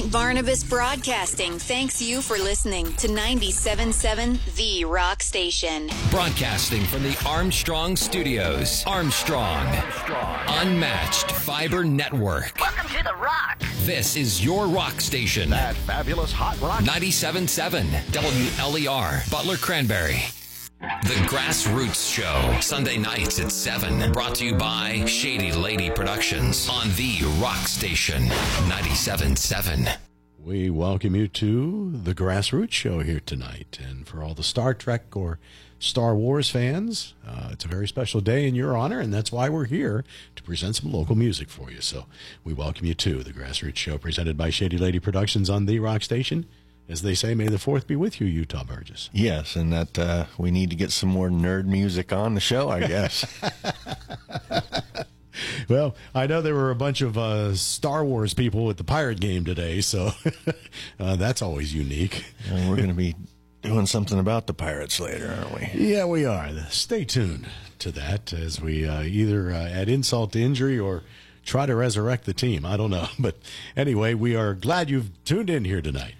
St. Barnabas Broadcasting thanks you for listening to 97.7 The Rock Station. Broadcasting from the Armstrong Studios. Armstrong. Unmatched Fiber Network. Welcome to The Rock. This is your rock station. That fabulous hot rock. 97.7 WLER, Butler Cranberry. The Grassroots Show, Sunday nights at 7. Brought to you by Shady Lady Productions on The Rock Station, 97.7. We welcome you to the Grassroots Show here tonight. And for all the Star Trek or Star Wars fans, it's a very special day in your honor, and that's why we're here to present some local music for you. So we welcome you to the Grassroots Show presented by Shady Lady Productions on The Rock Station. As they say, may the 4th be with you, Utah Burgess. Yes, and that we need to get some more nerd music on the show, I guess. Well, I know there were a bunch of Star Wars people at the Pirate game today, so that's always unique. And we're going to be doing something about the Pirates later, aren't we? Yeah, we are. Stay tuned to that as we either add insult to injury or try to resurrect the team. I don't know. But anyway, we are glad you've tuned in here tonight.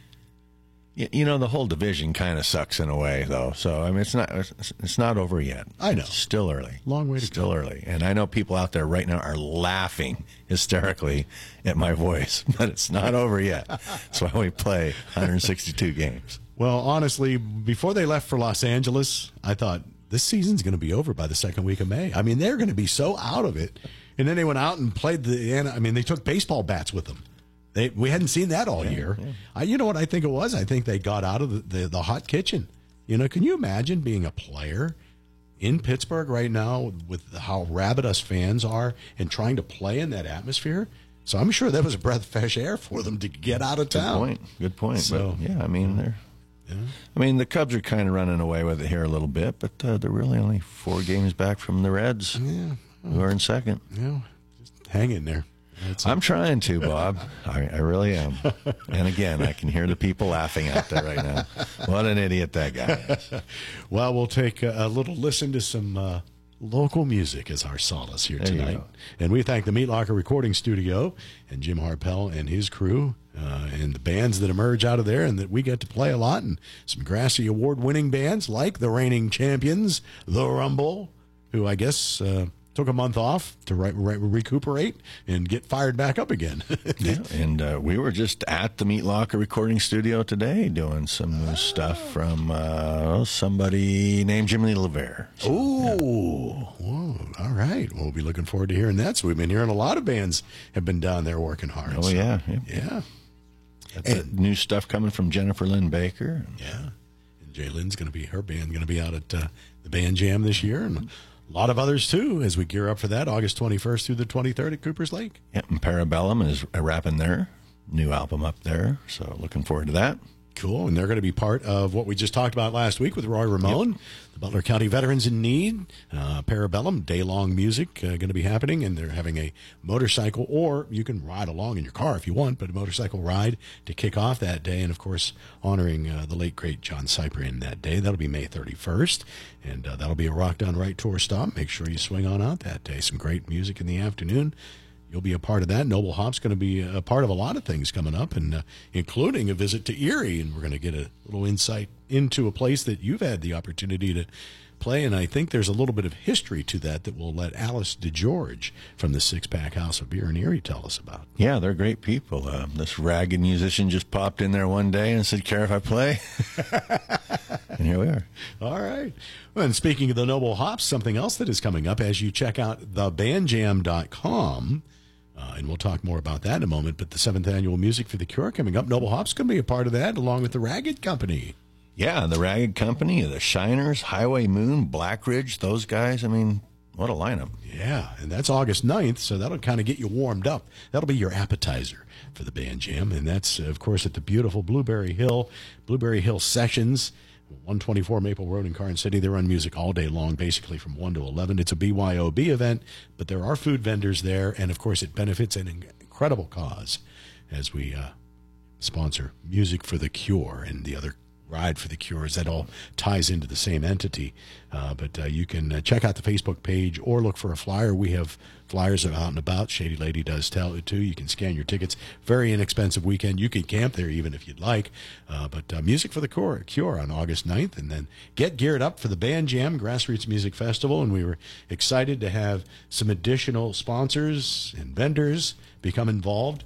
You know, the whole division kind of sucks in a way, though. So, I mean, it's not over yet. I know. It's still early. Long way to Still go. early. And I know people out there right now are laughing hysterically at my voice, but it's not over yet. That's why we play 162 games. Well, honestly, before they left for Los Angeles, I thought this season's going to be over by the second week of May. I mean, they're going to be so out of it. And then they went out and played they took baseball bats with them. We hadn't seen that all year. Yeah. You know what I think it was? I think they got out of the hot kitchen. You know, can you imagine being a player in Pittsburgh right now with how rabid us fans are and trying to play in that atmosphere? So I'm sure that was a breath of fresh air for them to get out of town. Good point. So, but, yeah, I mean, the Cubs are kind of running away with it here a little bit, but they're really only 4 games back from the Reds, who are in second. Yeah, just hang in there. I'm trying to, Bob. I really am. And again, I can hear the people laughing out there right now. What an idiot that guy is. Well, we'll take a little listen to some local music as our solace here tonight. And we thank the Meat Locker Recording Studio and Jim Harpel and his crew and the bands that emerge out of there and that we get to play a lot. And some Grassy Award-winning bands like the reigning champions, The Rumble, who I guess... took a month off to recuperate and get fired back up again. And we were just at the Meat Locker Recording Studio today doing some new stuff from somebody named Jimmy LeVere. So, whoa, all right. We'll be looking forward to hearing that. So we've been hearing a lot of bands have been down there working hard. Oh, so, yeah. And new stuff coming from Jennifer Lynn Baker. Yeah. And Jay Lynn's her band going to be out at the Band Jam this year. And a lot of others, too, as we gear up for that, August 21st through the 23rd at Coopers Lake. Yeah, and Parabellum is wrapping their new album up there, so looking forward to that. Cool, and they're going to be part of what we just talked about last week with Roy Ramone, the Butler County Veterans in Need, Parabellum, day-long music going to be happening, and they're having a motorcycle, or you can ride along in your car if you want, but a motorcycle ride to kick off that day, and of course, honoring the late, great John Cyprian that day. That'll be May 31st, and that'll be a Rock Down Right tour stop. Make sure you swing on out that day. Some great music in the afternoon. You'll be a part of that. Noble Hop's going to be a part of a lot of things coming up, and including a visit to Erie. And we're going to get a little insight into a place that you've had the opportunity to play. And I think there's a little bit of history to that we'll let Alice DeGeorge from the Six Pack House of Beer in Erie tell us about. Yeah, they're great people. This ragged musician just popped in there one day and said, "Care if I play?" And here we are. All right. Well, and speaking of the Noble Hops, something else that is coming up as you check out thebandjam.com. And we'll talk more about that in a moment. But the 7th Annual Music for the Cure coming up. Noble Hop's going to be a part of that, along with the Ragged Company. Yeah, the Ragged Company, the Shiners, Highway Moon, Black Ridge, those guys. I mean, what a lineup. Yeah, and that's August 9th, so that'll kind of get you warmed up. That'll be your appetizer for the Band Jam. And that's, of course, at the beautiful Blueberry Hill Sessions, 124 Maple Road in Carson City. They run music all day long, basically from 1 to 11. It's a BYOB event, but there are food vendors there, and, of course, it benefits an incredible cause as we sponsor Music for the Cure and the other Ride for the Cures. That all ties into the same entity. But you can check out the Facebook page or look for a flyer. We have flyers out and about. Shady Lady does tell it too. You can scan your tickets. Very inexpensive weekend. You can camp there even if you'd like. But Music for the Cure on August 9th. And then get geared up for the Band Jam Grassroots Music Festival. And we were excited to have some additional sponsors and vendors become involved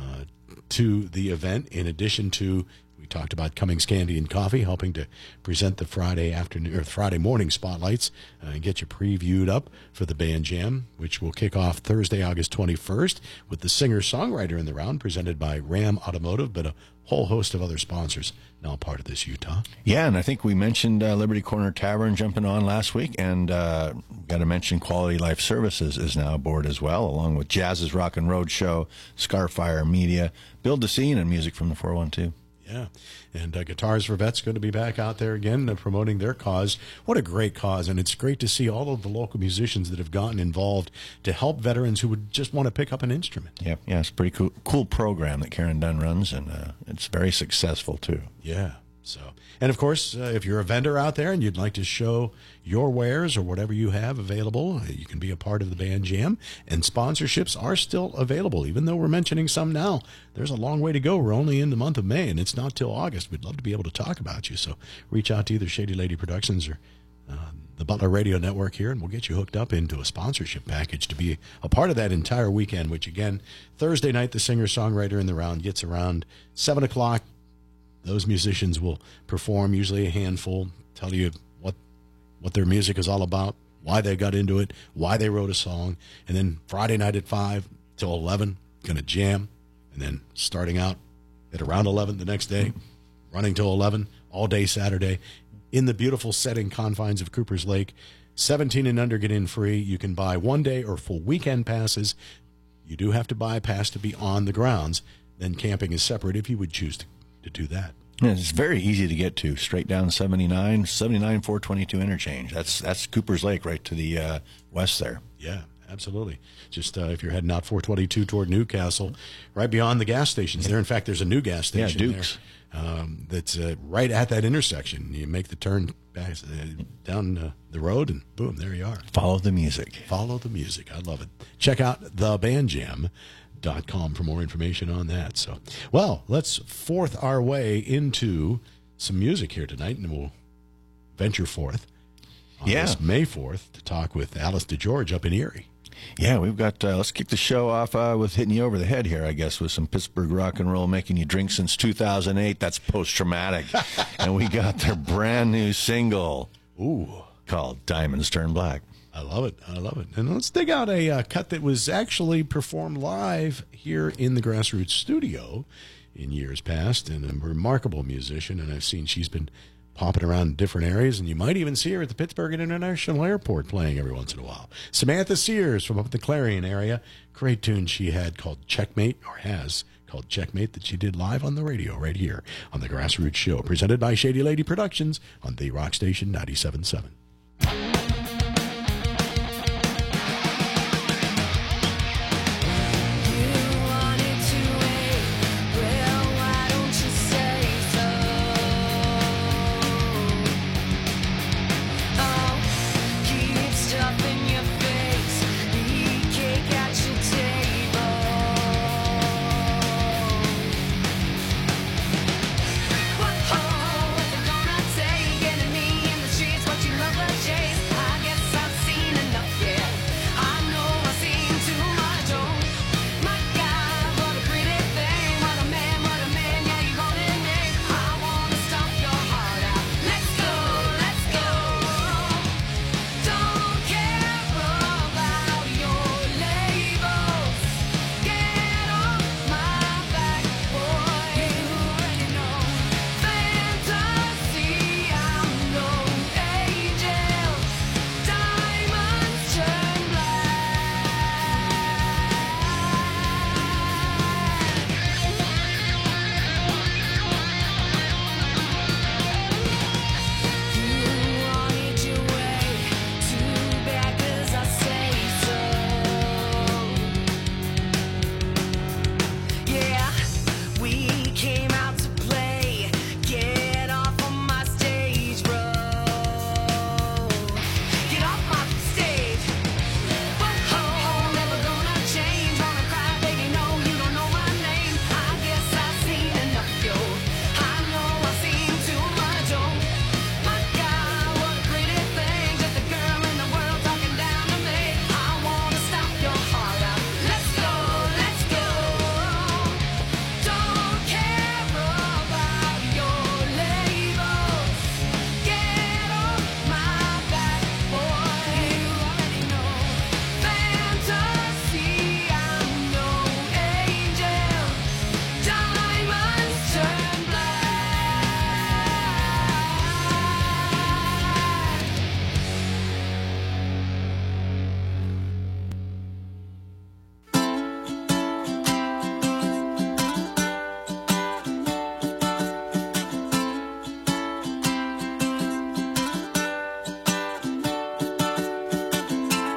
to the event, in addition to, we talked about Cummings Candy and Coffee helping to present the Friday afternoon or Friday morning spotlights and get you previewed up for the Band Jam, which will kick off Thursday, August 21st with the singer-songwriter in the round presented by Ram Automotive, but a whole host of other sponsors now part of this, Utah. Yeah, and I think we mentioned Liberty Corner Tavern jumping on last week, and got to mention Quality Life Services is now aboard as well, along with Jazz's Rock and Road Show, Scarfire Media, Build the Scene, and Music from the 412. Yeah, and Guitars for Vets going to be back out there again promoting their cause. What a great cause, and it's great to see all of the local musicians that have gotten involved to help veterans who would just want to pick up an instrument. Yeah, it's a pretty cool program that Karen Dunn runs, and it's very successful, too. Yeah. So, and of course, if you're a vendor out there and you'd like to show your wares or whatever you have available, you can be a part of the Band Jam. And sponsorships are still available, even though we're mentioning some now. There's a long way to go. We're only in the month of May, and it's not till August. We'd love to be able to talk about you. So reach out to either Shady Lady Productions or the Butler Radio Network here, and we'll get you hooked up into a sponsorship package to be a part of that entire weekend, which, again, Thursday night, the singer-songwriter in the round gets around 7 o'clock. Those musicians will perform, usually a handful, tell you what their music is all about, why they got into it, why they wrote a song. And then Friday night at 5 till 11, going to jam. And then starting out at around 11 the next day, running till 11, all day Saturday, in the beautiful setting confines of Cooper's Lake. 17 and under get in free. You can buy one-day or full weekend passes. You do have to buy a pass to be on the grounds. Then camping is separate if you would choose to do that. Yeah, it's very easy to get to, straight down 79 422 interchange. That's Cooper's Lake, right to the west there. Yeah, absolutely. Just if you're heading out 422 toward Newcastle, right beyond the gas stations there. In fact, there's a new gas station Duke's. There that's right at that intersection. You make the turn back down the road, and boom, there you are. Follow the music. Follow the music. I love it. Check out thebandjam.com for more information on that. So, well, let's forth our way into some music here tonight, and we'll venture forth on this May 4th to talk with Alice DeGeorge up in Erie. Yeah, we've got, let's kick the show off with hitting you over the head here, I guess, with some Pittsburgh rock and roll, making you drink since 2008. That's Post-Traumatic. And we got their brand new single called Diamonds Turn Black. I love it. I love it. And let's dig out a cut that was actually performed live here in the Grassroots studio in years past, and a remarkable musician. And I've seen she's been popping around different areas, and you might even see her at the Pittsburgh International Airport playing every once in a while. Samantha Sears from up the Clarion area. Great tune she had called Checkmate, or has called Checkmate, that she did live on the radio right here on the Grassroots Show, presented by Shady Lady Productions on the Rock Station 97.7. What, oh, if you're gonna take it to me in the streets, what you love the chase.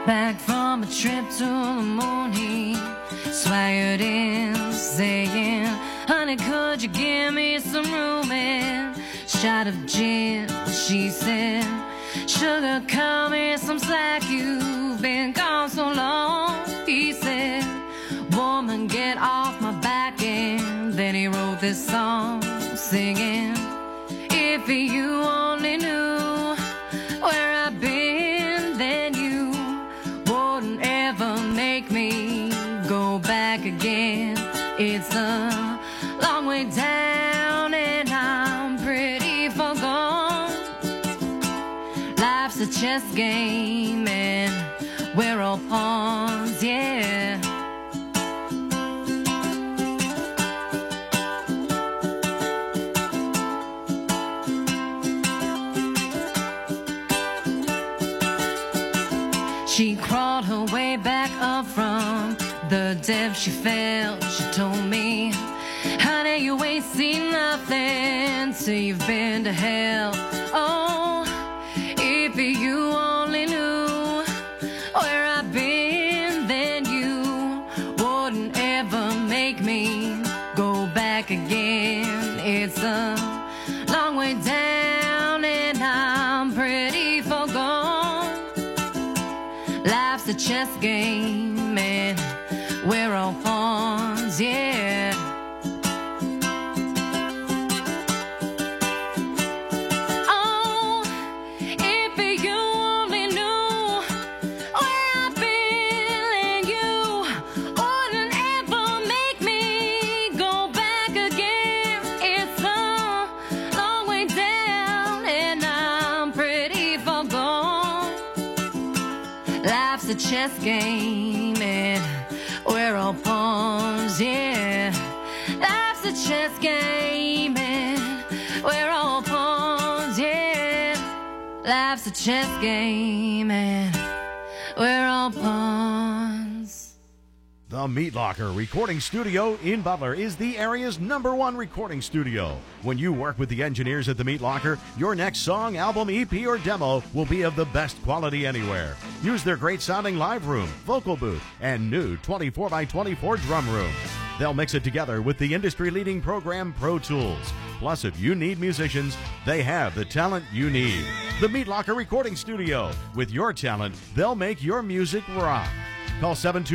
Back from a trip to the moon, he swaggered in, saying, honey, could you give me some room and shot of gin? She said, sugar, cut me some slack, you've been gone so long. He said, woman, get off my back. And then he wrote this song singing, if you only knew where I've been, then you wouldn't ever make me go back again. It's a long way down and I'm pretty far gone. Life's a chess game and we're all pawns, yeah. She crawled her way back up from the depth she felt. She told me, honey, you ain't seen nothing till you've been to hell. Oh, if you only knew where I've been, then you wouldn't ever make me go back again. It's a long way down and I'm pretty far gone. Life's a chess game and we're all pawns, yeah. Oh, if you only knew where I've been, and you wouldn't ever make me go back again. It's a long way down and I'm pretty far gone. Life's a chess game and we're all pawns, yeah. Life's a chess game and we're all pawns, yeah. Life's a chess game and we're all pawns. The Meat Locker Recording Studio in Butler is the area's #1 recording studio. When you work with the engineers at the Meat Locker, your next song, album, EP, or demo will be of the best quality anywhere. Use their great sounding live room, vocal booth, and new 24x24 drum room. They'll mix it together with the industry-leading program Pro Tools. Plus, if you need musicians, they have the talent you need. The Meat Locker Recording Studio. With your talent, they'll make your music rock. Call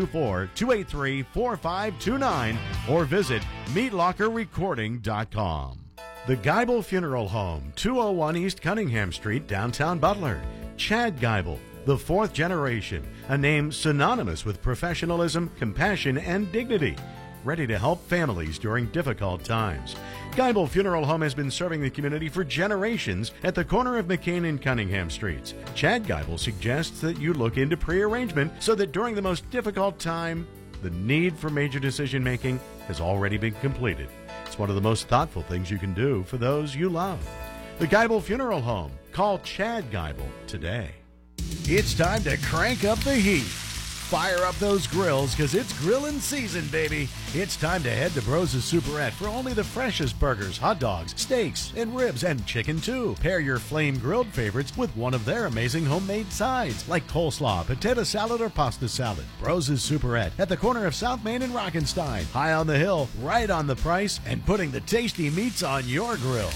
724-283-4529 or visit meatlockerrecording.com. The Geibel Funeral Home, 201 East Cunningham Street, downtown Butler. Chad Geibel, the 4th generation, a name synonymous with professionalism, compassion, and dignity. Ready to help families during difficult times. Geibel Funeral Home has been serving the community for generations at the corner of McCain and Cunningham Streets. Chad Geibel suggests that you look into pre-arrangement so that during the most difficult time, the need for major decision-making has already been completed. It's one of the most thoughtful things you can do for those you love. The Geibel Funeral Home. Call Chad Geibel today. It's time to crank up the heat. Fire up those grills, because it's grilling season, baby. It's time to head to Bros' Superette for only the freshest burgers, hot dogs, steaks, and ribs, and chicken too. Pair your flame-grilled favorites with one of their amazing homemade sides, like coleslaw, potato salad, or pasta salad. Bros' Superette at the corner of South Main and Rockenstein. High on the hill, right on the price, and putting the tasty meats on your grill.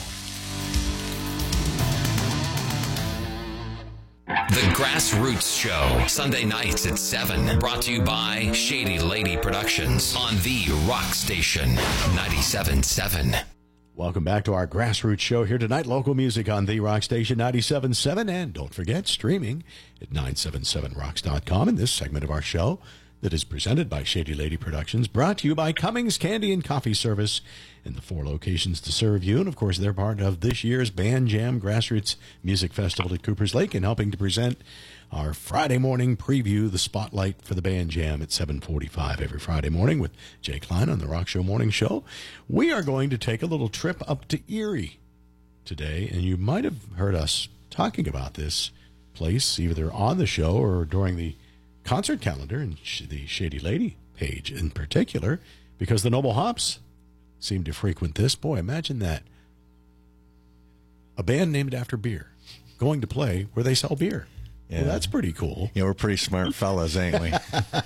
The Grassroots Show, Sunday nights at 7. Brought to you by Shady Lady Productions on the Rock Station 97.7. Welcome back to our Grassroots Show here tonight. Local music on the Rock Station 97.7. And don't forget, streaming at 977rocks.com. In this segment of our show that is presented by Shady Lady Productions, brought to you by Cummings Candy and Coffee Service in the 4 locations to serve you. And, of course, they're part of this year's Band Jam Grassroots Music Festival at Coopers Lake and helping to present our Friday morning preview, the spotlight for the Band Jam at 7:45 every Friday morning with Jay Klein on the Rock Show Morning Show. We are going to take a little trip up to Erie today, and you might have heard us talking about this place either on the show or during the concert calendar and the Shady Lady page in particular, because the Noble Hops seem to frequent this. Boy, imagine that. A band named after beer going to play where they sell beer. Well, that's pretty cool. Yeah, we're pretty smart fellas, ain't we?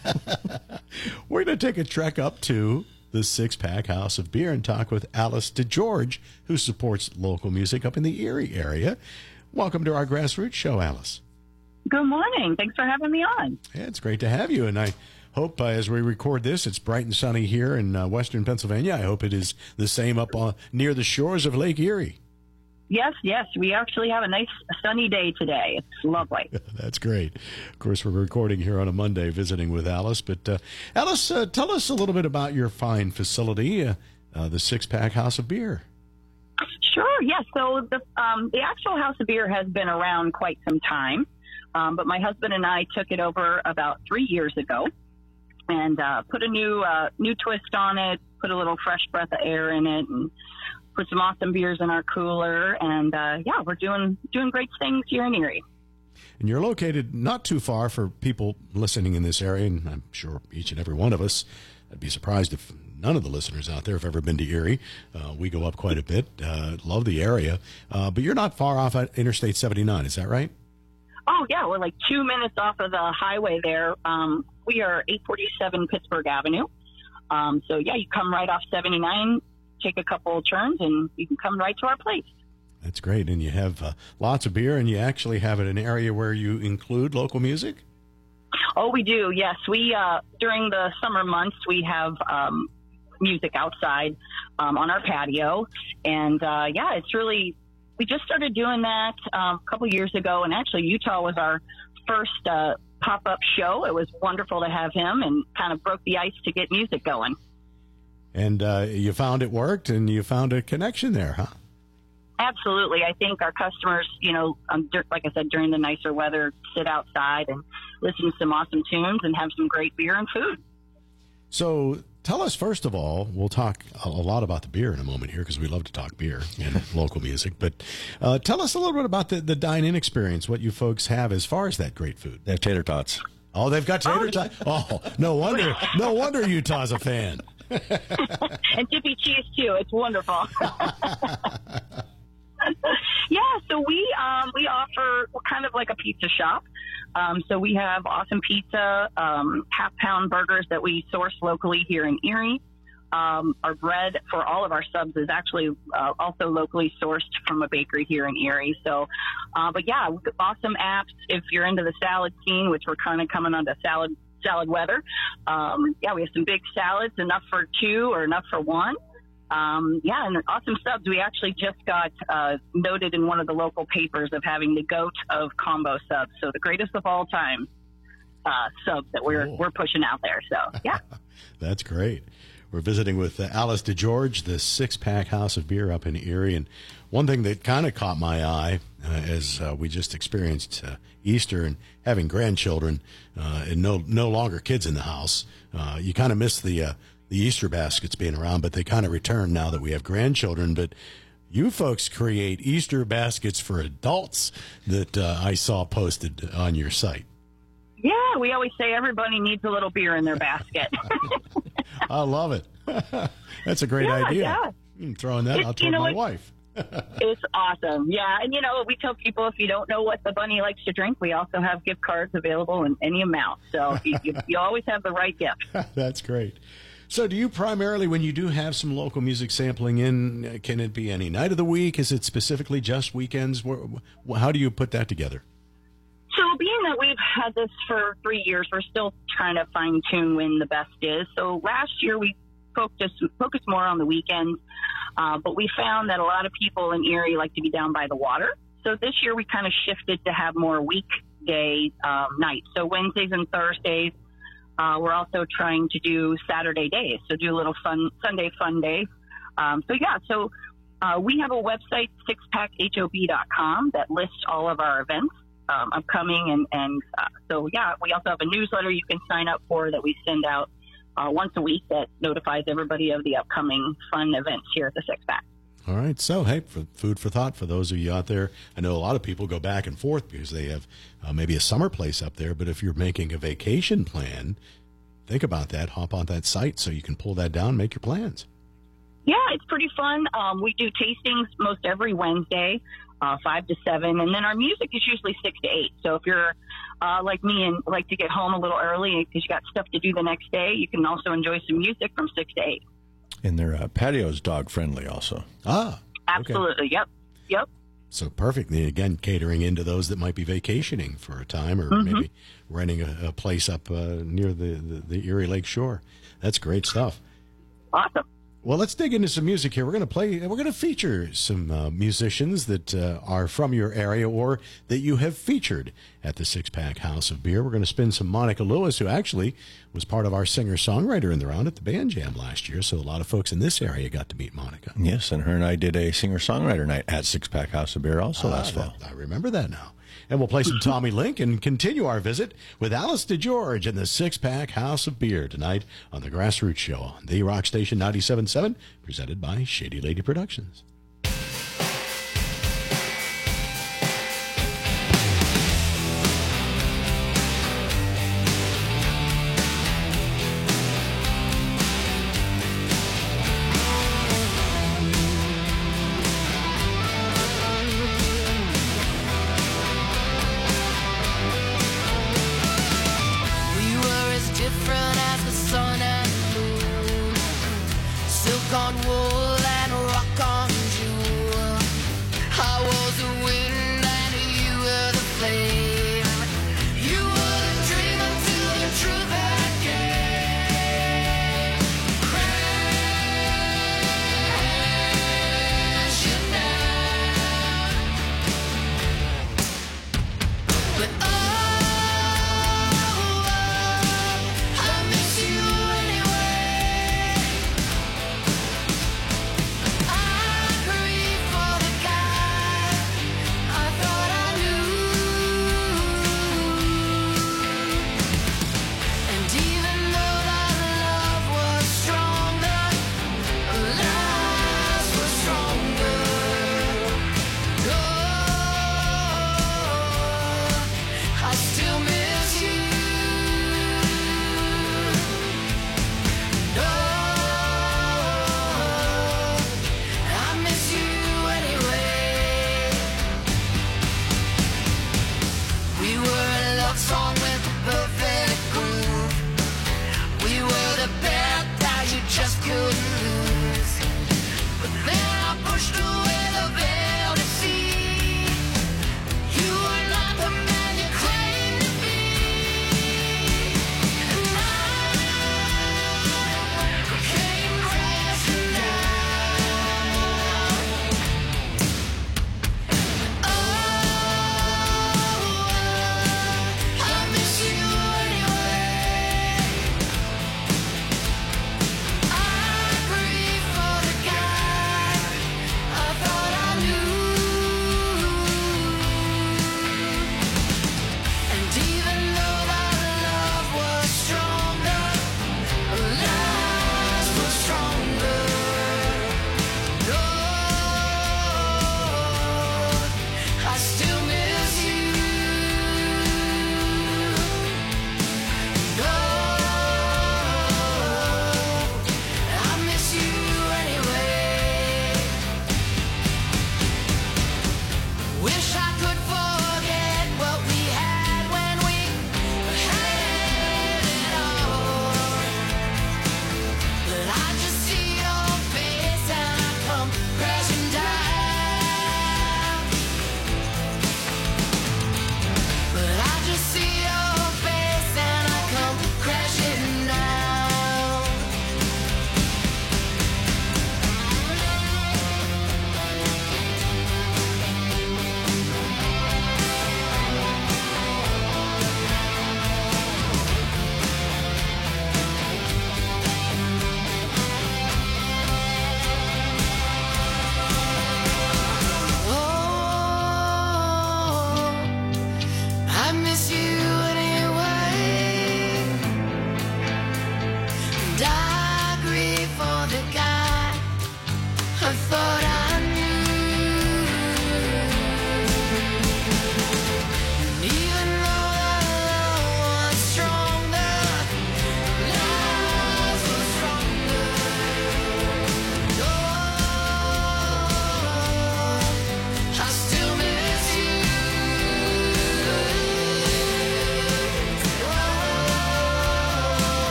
We're going to take a trek up to the Six Pack House of Beer and talk with Alice DeGeorge, who supports local music up in the Erie area. Welcome to our Grassroots Show, Alice. Good morning. Thanks for having me on. Yeah, it's great to have you, and I hope as we record this, it's bright and sunny here in western Pennsylvania. I hope it is the same up near the shores of Lake Erie. Yes. We actually have a nice sunny day today. It's lovely. That's great. Of course, we're recording here on a Monday, visiting with Alice. But Alice, tell us a little bit about your fine facility, the Six Pack House of Beer. Sure. Yes. So the actual House of Beer has been around quite some time, but my husband and I took it over about 3 years ago and put a new twist on it, put a little fresh breath of air in it, and put some awesome beers in our cooler, and we're doing great things here in Erie. And you're located not too far for people listening in this area, and I'm sure each and every one of us, I'd be surprised if none of the listeners out there have ever been to Erie. We go up quite a bit, love the area, but you're not far off at Interstate 79, is that right? Oh, yeah, we're like 2 minutes off of the highway there. We are 847 Pittsburgh Avenue. You come right off 79, take a couple turns, and you can come right to our place. That's great. And you have lots of beer, and you actually have it in an area where you include local music? Oh, we do, yes. We during the summer months, we have music outside on our patio. And, it's really, we just started doing that a couple years ago. And actually, Utah was our first pop-up show. It was wonderful to have him and kind of broke the ice to get music going. And you found it worked, and you found a connection there, huh? Absolutely. I think our customers, like I said, during the nicer weather, sit outside and listen to some awesome tunes and have some great beer and food. So tell us, first of all, we'll talk a lot about the beer in a moment here because we love to talk beer and local music. But tell us a little bit about the dine-in experience, what you folks have as far as that great food. They have tater tots. Oh, they've got tater tots. Oh, no wonder Utah's a fan. And Dippy cheese, too. It's wonderful. So we offer, we're kind of like a pizza shop. So we have awesome pizza, half-pound burgers that we source locally here in Erie. Our bread for all of our subs is actually also locally sourced from a bakery here in Erie. So, awesome apps if you're into the salad scene, which we're kind of coming onto salad weather. We have some big salads, enough for two or enough for one. And awesome subs. We actually just got noted in one of the local papers of having the GOAT of combo subs. So the greatest of all time subs that we're pushing out there. So, yeah. That's great. We're visiting with Alice DeGeorge, the Six Pack House of Beer up in Erie. And one thing that kind of caught my eye as we just experienced Easter and having grandchildren and no longer kids in the house, you kind of miss the Easter baskets being around, but they kind of return now that we have grandchildren. But you folks create Easter baskets for adults that I saw posted on your site. Yeah, we always say everybody needs a little beer in their basket. I love it. That's a great idea. Yeah. I'm throwing that out to my wife. It's awesome. Yeah, and we tell people if you don't know what the bunny likes to drink, we also have gift cards available in any amount. So you always have the right gift. That's great. So do you primarily, when you do have some local music sampling in, can it be any night of the week? Is it specifically just weekends? How do you put that together? So being that we've had this for 3 years, we're still trying to fine-tune when the best is. So last year we focused more on the weekends, but we found that a lot of people in Erie like to be down by the water. So this year we kind of shifted to have more weekday nights. So Wednesdays and Thursdays. We're also trying to do Saturday days, so do a little Sunday fun day. So we have a website, sixpackhob.com, that lists all of our events upcoming. We also have a newsletter you can sign up for that we send out once a week that notifies everybody of the upcoming fun events here at the Six Pack. All right. So, hey, food for thought for those of you out there. I know a lot of people go back and forth because they have maybe a summer place up there. But if you're making a vacation plan, think about that. Hop on that site so you can pull that down and make your plans. Yeah, it's pretty fun. We do tastings most every Wednesday. 5 to 7. And then our music is usually 6 to 8. So if you're like me and like to get home a little early because you got stuff to do the next day, you can also enjoy some music from 6 to 8. And their patio's dog friendly also. Ah, absolutely. Okay. Yep. So perfect. Again, catering into those that might be vacationing for a time, or maybe renting a place up near the Erie Lake shore. That's great stuff. Awesome. Well, let's dig into some music here. We're going to feature some musicians that are from your area or that you have featured at the Six Pack House of Beer. We're going to spin some Monica Lewis, who actually was part of our singer-songwriter in the round at the Band Jam last year. So a lot of folks in this area got to meet Monica. Yes, and her and I did a singer-songwriter night at Six Pack House of Beer also last fall. I remember that now. And we'll play some Tommy Link and continue our visit with Alice DeGeorge and the Six Pack House of Beer tonight on the Grassroots Show on the Rock Station 97.7, presented by Shady Lady Productions. Silk on wool and rock on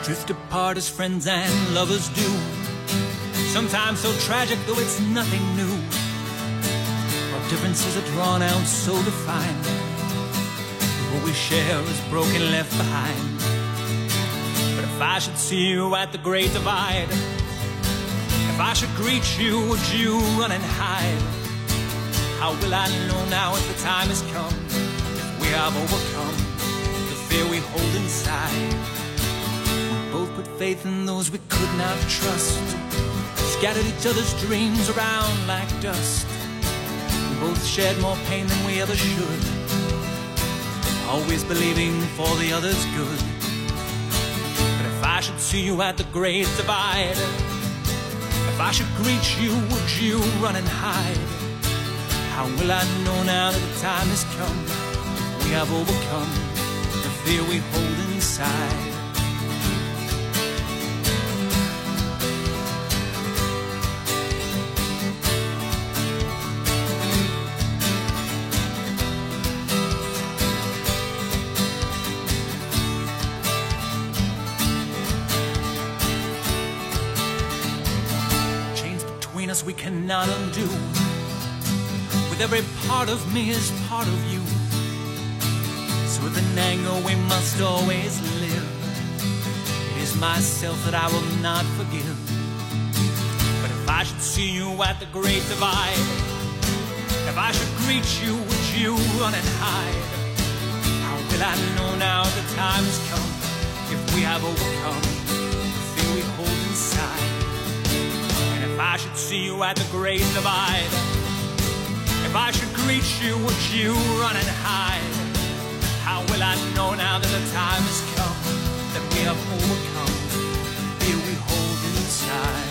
drift apart as friends and lovers do. Sometimes so tragic, though it's nothing new. Our differences are drawn out so defined. What we share is broken, left behind. But if I should see you at the great divide, if I should greet you, would you run and hide? How will I know now if the time has come, if we have overcome the fear we hold inside? We both put faith in those we could not trust, scattered each other's dreams around like dust. We both shared more pain than we ever should, always believing for the other's good. But if I should see you at the great divide, if I should greet you, would you run and hide? How will I know now that the time has come, we have overcome the fear we hold inside? Chains between us we cannot undo. With every part of me is part of you. So with an anger we must always live. It is myself that I will not forgive. But if I should see you at the great divide, if I should greet you, would you run and hide? How will I know now the time has come, if we have overcome the fear we hold inside? And if I should see you at the great divide, if I should greet you, would you run and hide? How will I know now that the time has come, that we have overcome the fear we hold inside?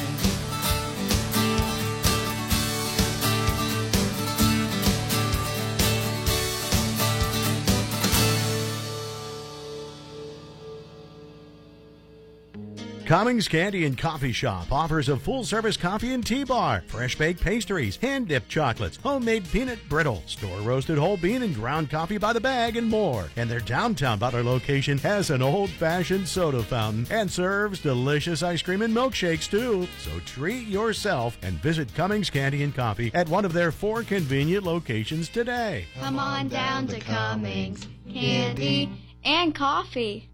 Cummings Candy and Coffee Shop offers a full-service coffee and tea bar, fresh-baked pastries, hand-dipped chocolates, homemade peanut brittle, store-roasted whole bean and ground coffee by the bag, and more. And their downtown Butler location has an old-fashioned soda fountain and serves delicious ice cream and milkshakes, too. So treat yourself and visit Cummings Candy and Coffee at one of their 4 convenient locations today. Come on down to Cummings Candy and Coffee.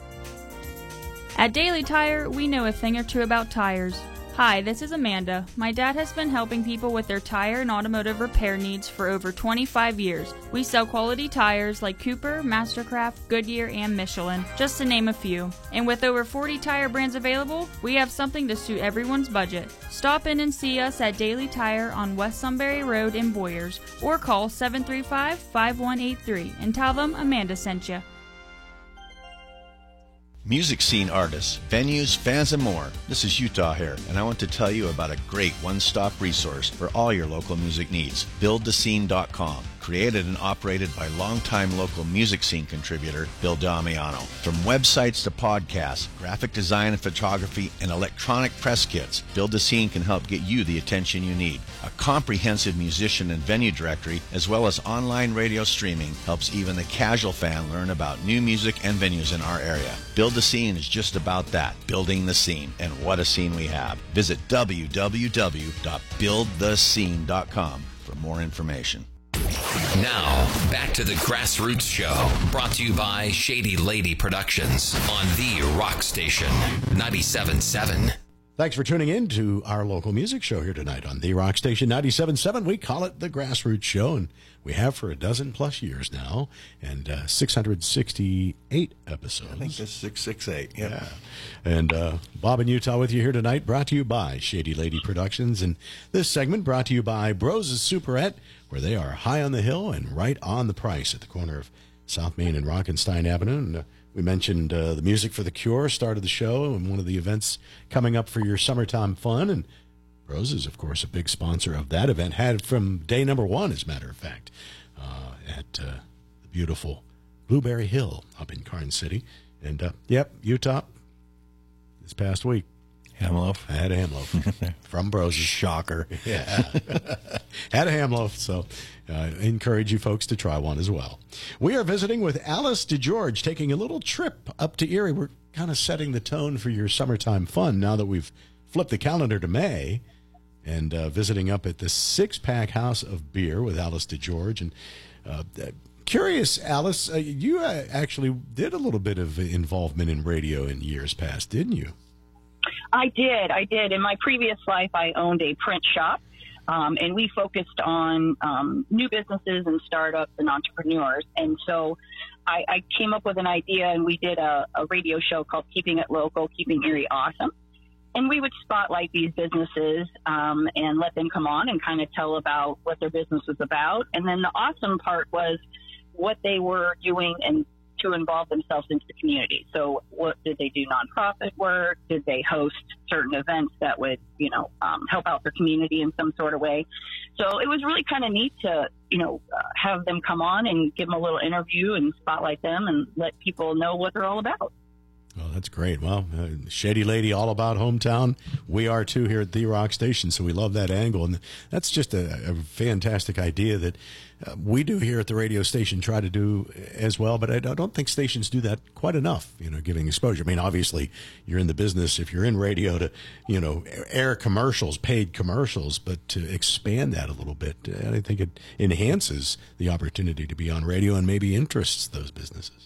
At Daily Tire, we know a thing or two about tires. Hi, this is Amanda. My dad has been helping people with their tire and automotive repair needs for over 25 years. We sell quality tires like Cooper, Mastercraft, Goodyear, and Michelin, just to name a few. And with over 40 tire brands available, we have something to suit everyone's budget. Stop in and see us at Daily Tire on West Sunbury Road in Boyers, or call 735-5183 and tell them Amanda sent you. Music scene artists, venues, fans, and more. This is Utah here, and I want to tell you about a great one-stop resource for all your local music needs. BuildTheScene.com. Created and operated by longtime local music scene contributor Bill Damiano. From websites to podcasts, graphic design and photography, and electronic press kits, Build the Scene can help get you the attention you need. A comprehensive musician and venue directory, as well as online radio streaming, helps even the casual fan learn about new music and venues in our area. Build the Scene is just about that, building the scene, and what a scene we have. Visit www.buildthescene.com for more information. Now, back to the Grassroots Show, brought to you by Shady Lady Productions on the Rock Station 97.7. Thanks for tuning in to our local music show here tonight on the Rock Station 97.7. We call it the Grassroots Show, and we have for a dozen plus years now, and 668 episodes. I think that's 668. Yeah. And Bob in Utah with you here tonight, brought to you by Shady Lady Productions. And this segment brought to you by Bros' Superette, where they are high on the hill and right on the price at the corner of South Main and Rockenstein Avenue. And we mentioned the Music for the Cure started the show, and one of the events coming up for your summertime fun. And Bros is, of course, a big sponsor of that event. Had from day number one, as a matter of fact, at the beautiful Blueberry Hill up in Karn City. And, yep, Utah, this past week. Ham loaf? I had a ham loaf from Bros. Shocker. Yeah. Had a ham loaf, so I encourage you folks to try one as well. We are visiting with Alice DeGeorge, taking a little trip up to Erie. kind of setting the tone for your summertime fun now that we've flipped the calendar to May and visiting up at the Six Pack House of Beer with Alice DeGeorge. And curious, Alice, you actually did a little bit of involvement in radio in years past, didn't you? I did. In my previous life, I owned a print shop, and we focused on new businesses and startups and entrepreneurs. And so I came up with an idea, and we did a radio show called Keeping It Local, Keeping Erie Awesome. And we would spotlight these businesses and let them come on and kind of tell about what their business was about. And then the awesome part was what they were doing and to involve themselves into the community. So what did they do? Nonprofit work? Did they host certain events that would, help out their community in some sort of way? So it was really kind of neat to, have them come on and give them a little interview and spotlight them and let people know what they're all about. Oh, that's great. Well, Shady Lady, all about hometown. We are, too, here at The Rock Station, so we love that angle. And that's just a fantastic idea that we do here at the radio station, try to do as well. But I don't think stations do that quite enough, giving exposure. I mean, obviously, you're in the business, if you're in radio, to, air commercials, paid commercials, but to expand that a little bit, I think it enhances the opportunity to be on radio and maybe interests those businesses.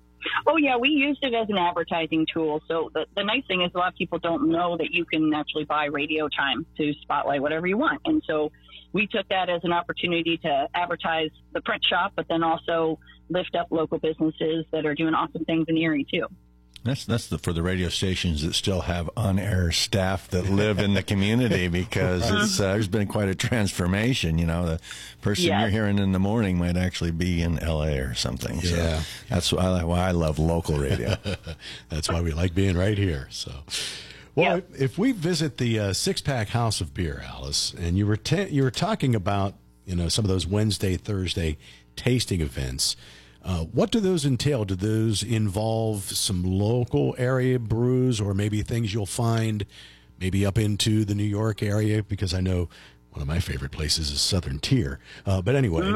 Oh, yeah, we used it as an advertising tool. So the nice thing is a lot of people don't know that you can actually buy radio time to spotlight whatever you want. And so we took that as an opportunity to advertise the print shop, but then also lift up local businesses that are doing awesome things in Erie, too. That's for the radio stations that still have on-air staff that live in the community, because there's been quite a transformation. The person you're hearing in the morning might actually be in L.A. or something. Yeah. So that's why I love local radio. That's why we like being right here. So, well, if we visit the Six Pack House of Beer, Alice, and you were talking about some of those Wednesday, Thursday tasting events. What do those entail? Do those involve some local area brews or maybe things you'll find maybe up into the New York area? Because I know one of my favorite places is Southern Tier. But anyway,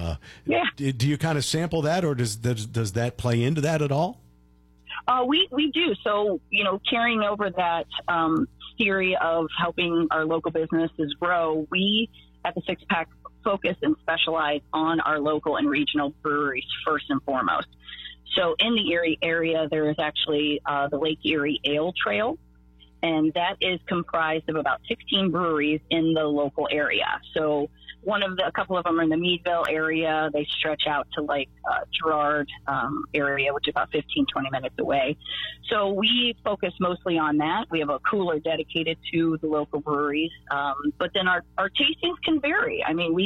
do you kind of sample that, or does that play into that at all? We do. So, carrying over that theory of helping our local businesses grow, we at the Six Pack focus and specialize on our local and regional breweries first and foremost. So in the Erie area, there is actually the Lake Erie Ale Trail, and that is comprised of about 16 breweries in the local area. So a couple of them are in the Meadville area. They stretch out to like Girard area, which is about 15, 20 minutes away. So we focus mostly on that. We have a cooler dedicated to the local breweries. But then our tastings can vary. I mean, we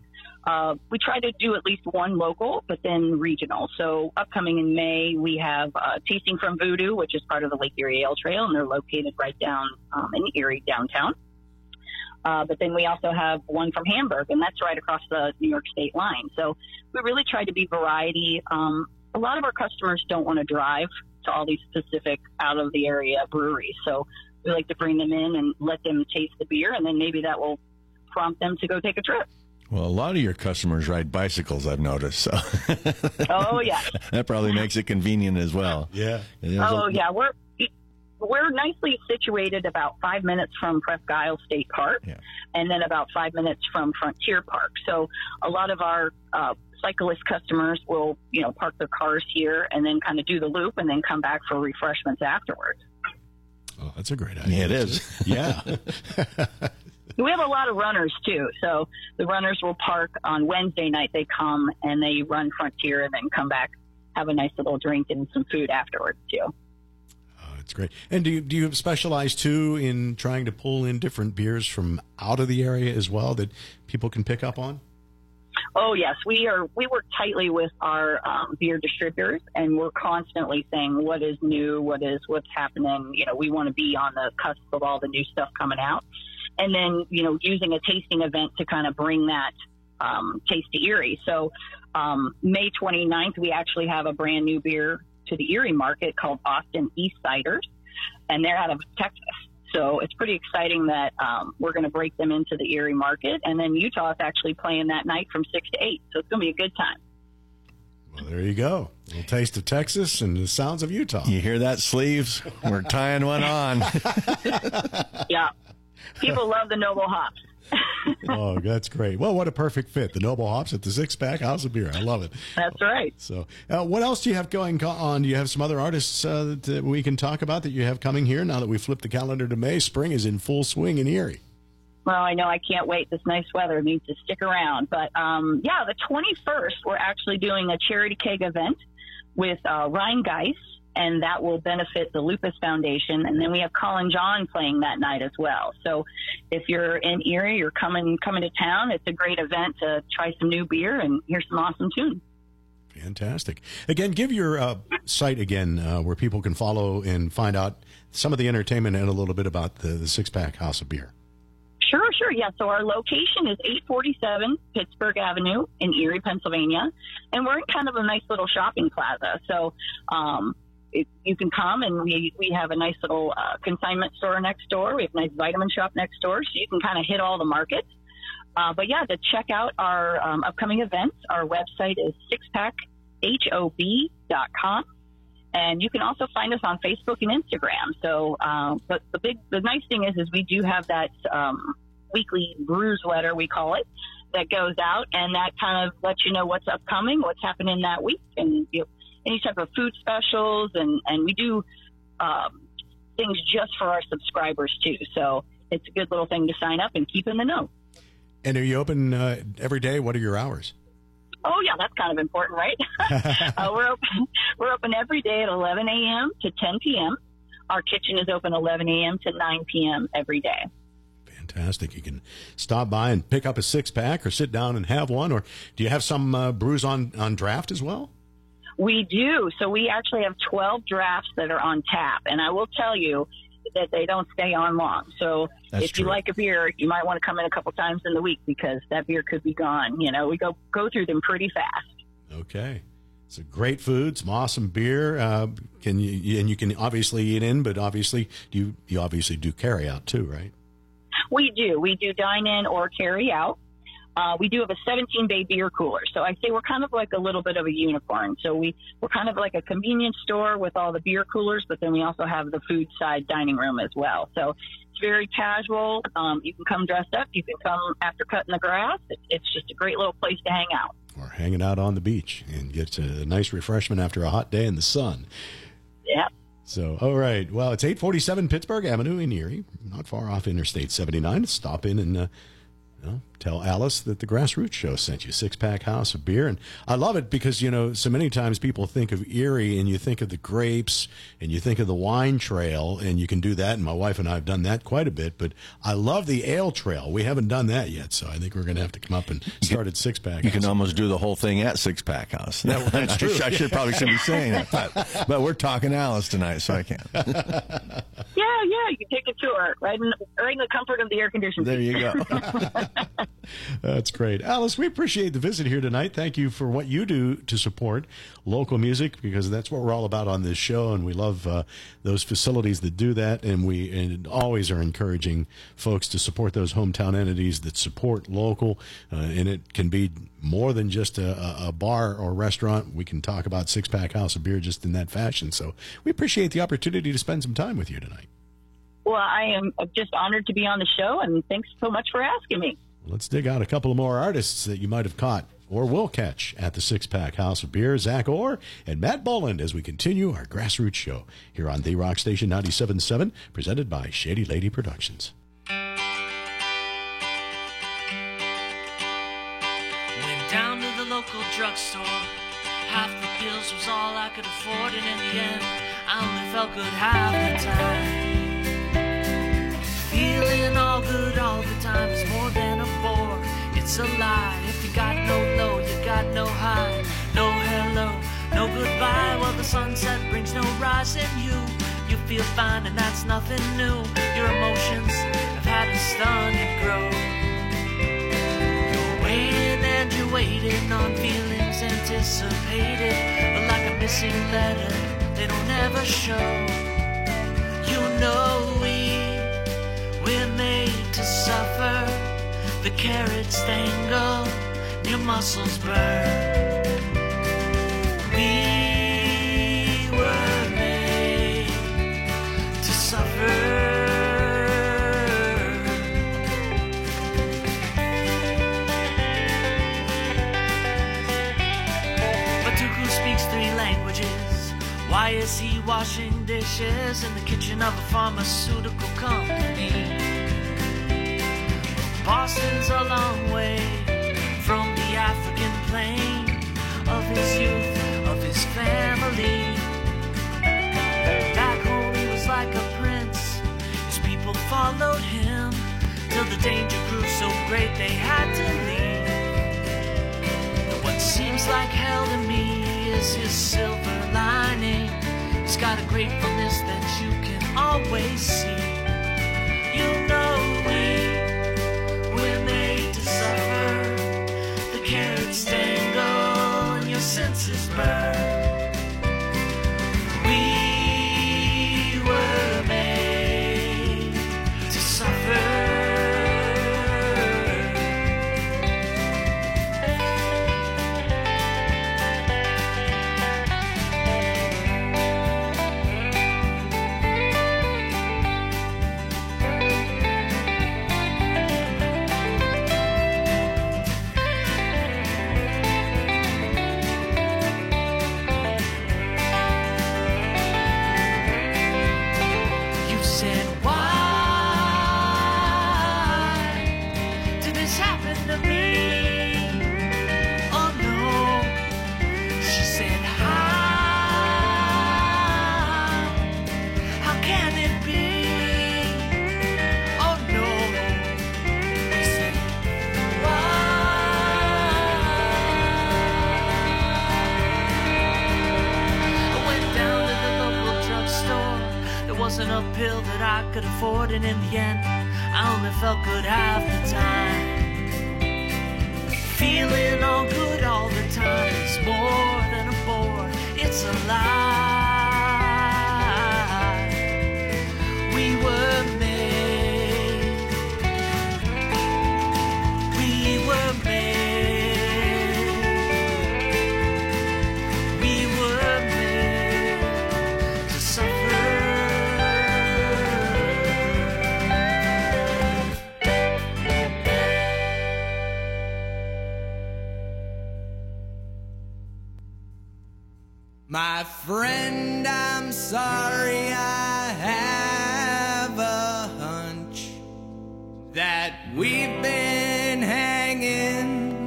try to do at least one local, but then regional. So upcoming in May, we have Tasting from Voodoo, which is part of the Lake Erie Ale Trail, and they're located right down in Erie downtown. But then we also have one from Hamburg, and that's right across the New York state line. So we really try to be variety. A lot of our customers don't want to drive to all these specific out-of-the-area breweries. So we like to bring them in and let them taste the beer, and then maybe that will prompt them to go take a trip. Well, a lot of your customers ride bicycles, I've noticed. So. Oh, yeah. That probably makes it convenient as well. Yeah. Yeah. We're nicely situated about 5 minutes from Presque Isle State Park, and then about 5 minutes from Frontier Park. So a lot of our cyclist customers will, park their cars here and then kind of do the loop and then come back for refreshments afterwards. Oh, that's a great idea. Yeah, it is. Yeah. We have a lot of runners, too. So the runners will park on Wednesday night. They come and they run Frontier and then come back, have a nice little drink and some food afterwards, too. That's great. And do you specialize, too, in trying to pull in different beers from out of the area as well that people can pick up on? Oh, yes. We work tightly with our beer distributors, and we're constantly saying what is new, what's happening. We want to be on the cusp of all the new stuff coming out. And then, using a tasting event to kind of bring that taste to Erie. So May 29th, we actually have a brand new beer to the Erie market called Austin East Ciders, and they're out of Texas. So it's pretty exciting that we're going to break them into the Erie market. And then Utah is actually playing that night from 6 to 8. So it's going to be a good time. Well, there you go. A little taste of Texas and the sounds of Utah. You hear that, Sleeves? We're tying one on. Yeah. People love the Noble Hops. Oh, that's great. Well, what a perfect fit. The Noble Hops at the Six Pack House of Beer. I love it. That's right. So what else do you have going on? Do you have some other artists that we can talk about that you have coming here now that we flipped the calendar to May? Spring is in full swing in Erie. Well, I know I can't wait. This nice weather needs to stick around. But, yeah, the 21st, we're actually doing a charity keg event with Ryan Geis, and that will benefit the Lupus Foundation. And then we have Colin John playing that night as well. So if you're in Erie, you're coming to town, it's a great event to try some new beer and hear some awesome tunes. Fantastic. Again, give your site again where people can follow and find out some of the entertainment and a little bit about the Six Pack House of Beer. Sure. Yeah. So our location is 847 Pittsburgh Avenue in Erie, Pennsylvania. And we're in kind of a nice little shopping plaza. So, you can come, and we have a nice little consignment store next door. We have a nice vitamin shop next door, so you can kind of hit all the markets. But yeah, to check out our upcoming events, our website is sixpackhob.com, and you can also find us on Facebook and Instagram. So, but the nice thing is we do have that weekly brews letter, we call it, that goes out, and that kind of lets you know what's upcoming, what's happening that week, and any type of food specials, and we do things just for our subscribers too. So it's a good little thing to sign up and keep in the know. And are you open every day? What are your hours? Oh yeah, that's kind of important, right? We're open every day at 11 a.m. to 10 p.m. Our kitchen is open 11 a.m. to 9 p.m. every day. Fantastic. You can stop by and pick up a six-pack or sit down and have one. Or do you have some brews on draft as well? We do. So we actually have 12 drafts that are on tap. And I will tell you that they don't stay on long. So if you like a beer, you might want to come in a couple times in the week because that beer could be gone. You know, we go through them pretty fast. Okay. It's a great food, some awesome beer. You can obviously eat in, but obviously you obviously do carry out too, right? We do. We do dine in or carry out. We do have a 17-bay beer cooler. So I say we're kind of like a little bit of a unicorn. So we're kind of like a convenience store with all the beer coolers, but then we also have the food side dining room as well. So it's very casual. You can come dressed up. You can come after cutting the grass. It's just a great little place to hang out. Or hanging out on the beach and get a nice refreshment after a hot day in the sun. Yeah. So, all right. Well, it's 847 Pittsburgh Avenue in Erie, not far off Interstate 79. Stop in and tell Alice that the Grassroots Show sent you. Six-pack house of beer. And I love it because, so many times people think of Erie and you think of the grapes and you think of the wine trail, and you can do that. And my wife and I have done that quite a bit. But I love the ale trail. We haven't done that yet. So I think we're going to have to come up and start at Six-pack. You can almost do the whole thing at Six-pack House. That's true. I probably shouldn't be saying it. But we're talking Alice tonight, so I can't. Yeah. You can take a tour right in the comfort of the air conditioning. There you go. That's great. Alice, we appreciate the visit here tonight. Thank you for what you do to support local music, because that's what we're all about on this show, and we love those facilities that do that, and always are encouraging folks to support those hometown entities that support local, and it can be more than just a bar or restaurant. We can talk about Six-Pack House of Beer just in that fashion, so we appreciate the opportunity to spend some time with you tonight. Well, I am just honored to be on the show, and thanks so much for asking me. Let's dig out a couple of more artists that you might have caught or will catch at the Six-Pack House of Beer. Zach Orr and Matt Boland as we continue our Grassroots Show here on The Rock Station 97.7, presented by Shady Lady Productions. Went down to the local drugstore. Half the pills was all I could afford, and in the end, I only felt good half the time. Feeling all good all the time is more than a bore. It's a lie. If you got no low, you got no high. No hello, no goodbye. Well, the sunset brings no rise in you. You feel fine and that's nothing new. Your emotions have had a stunning growth. You're waiting and you're waiting on feelings anticipated, but like a missing letter, they don't ever show. We're made to suffer. The carrots dangle, your muscles burn. is he washing dishes in the kitchen of a pharmaceutical company? Boston's a long way from the African plain of his youth, of his family. Back home he was like a prince. His people followed him till the danger grew so great they had to leave. And what seems like hell to me is his silver lining. He's got a gratefulness that you can always see. You know we're made to suffer. The carrots dangle and your senses burn. We were made to suffer. A pill that I could afford, and in the end I only felt good half the time. Feeling all good all the time is more than a bore, it's a lie. We were made, we were made, we were made to suffer. My friend, I'm sorry, I have a hunch that we've been hanging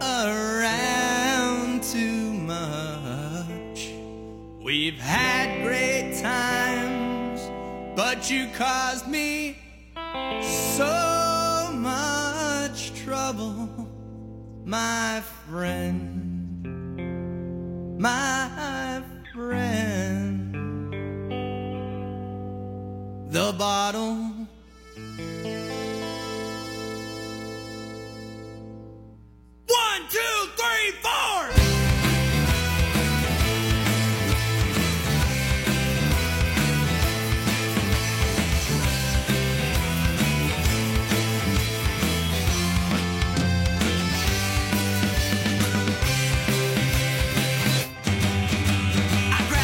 around too much. We've had great times, but you caused me so much trouble, my friend. My friend, the bottle 1, 2, 3, 4.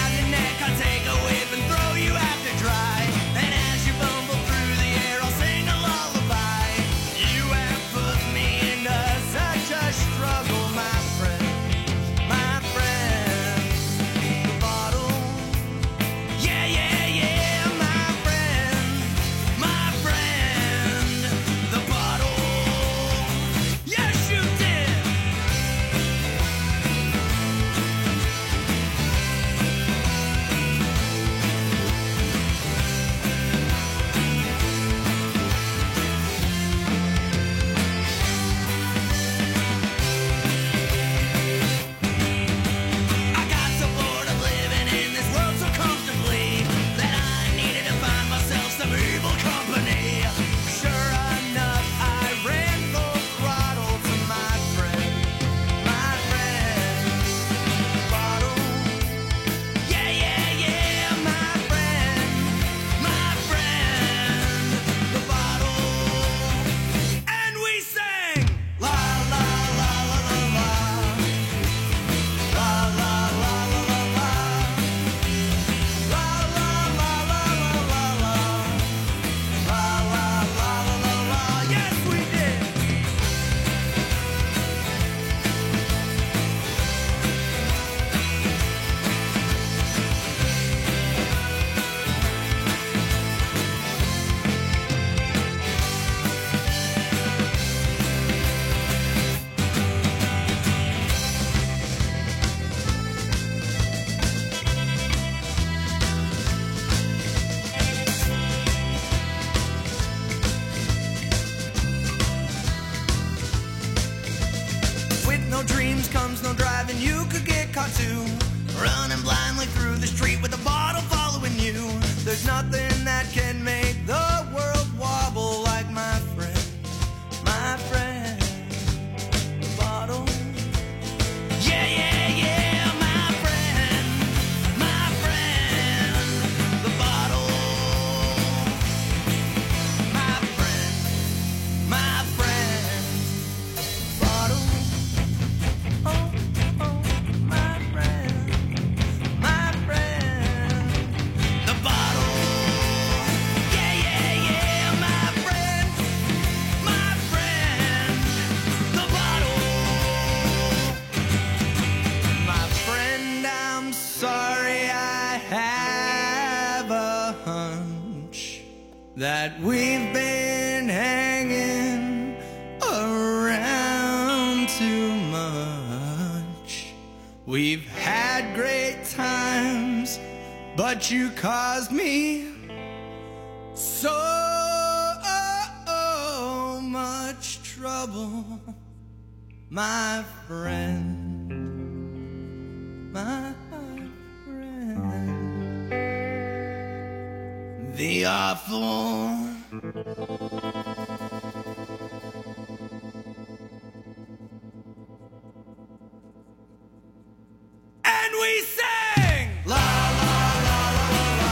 Take a whip and throw you out to dry. And as you bumble through the air, I'll sing comes no driving, you could get caught too. Running blindly through the street with a bottle following you. There's nothing that can make the world wobble like my friend, the bottle. Yeah, yeah, yeah, my friend, the bottle. My friend, bottle. Oh, oh, my friend, the bottle. Yeah, yeah, yeah, my friend, the bottle. My friend, I'm sorry, I have a hunch that we've been hanging around too much. We've had great times, but you caused me so much trouble, my friend, my friend. The awful. And we sang la la la la la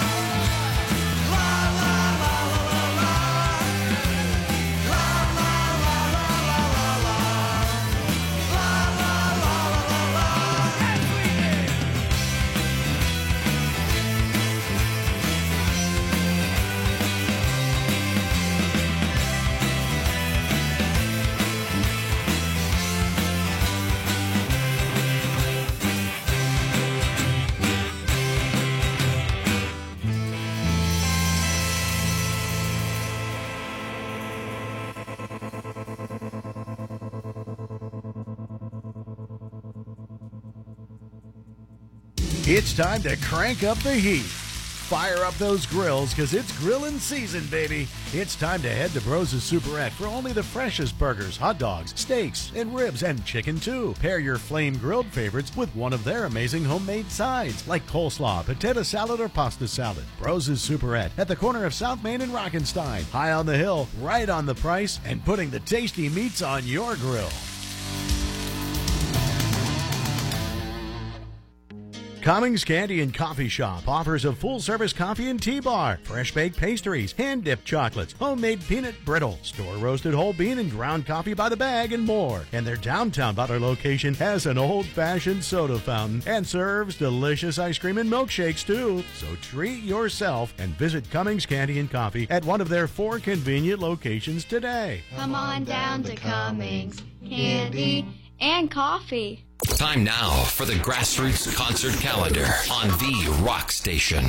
la la la la la la la la la la. And we did. It's time to crank up the heat. Fire up those grills, because it's grilling season, baby. It's time to head to Bros' Superette for only the freshest burgers, hot dogs, steaks, and ribs, and chicken too. Pair your flame-grilled favorites with one of their amazing homemade sides, like coleslaw, potato salad, or pasta salad. Bros' Superette at the corner of South Main and Rockenstein. High on the hill, right on the price, and putting the tasty meats on your grill. Cummings Candy and Coffee Shop offers a full-service coffee and tea bar, fresh-baked pastries, hand-dipped chocolates, homemade peanut brittle, store-roasted whole bean and ground coffee by the bag, and more. And their downtown Butler location has an old-fashioned soda fountain and serves delicious ice cream and milkshakes, too. So treat yourself and visit Cummings Candy and Coffee at one of their 4 convenient locations today. Come on down to Cummings Candy and Coffee. Time now for the Grassroots Concert Calendar on the Rock Station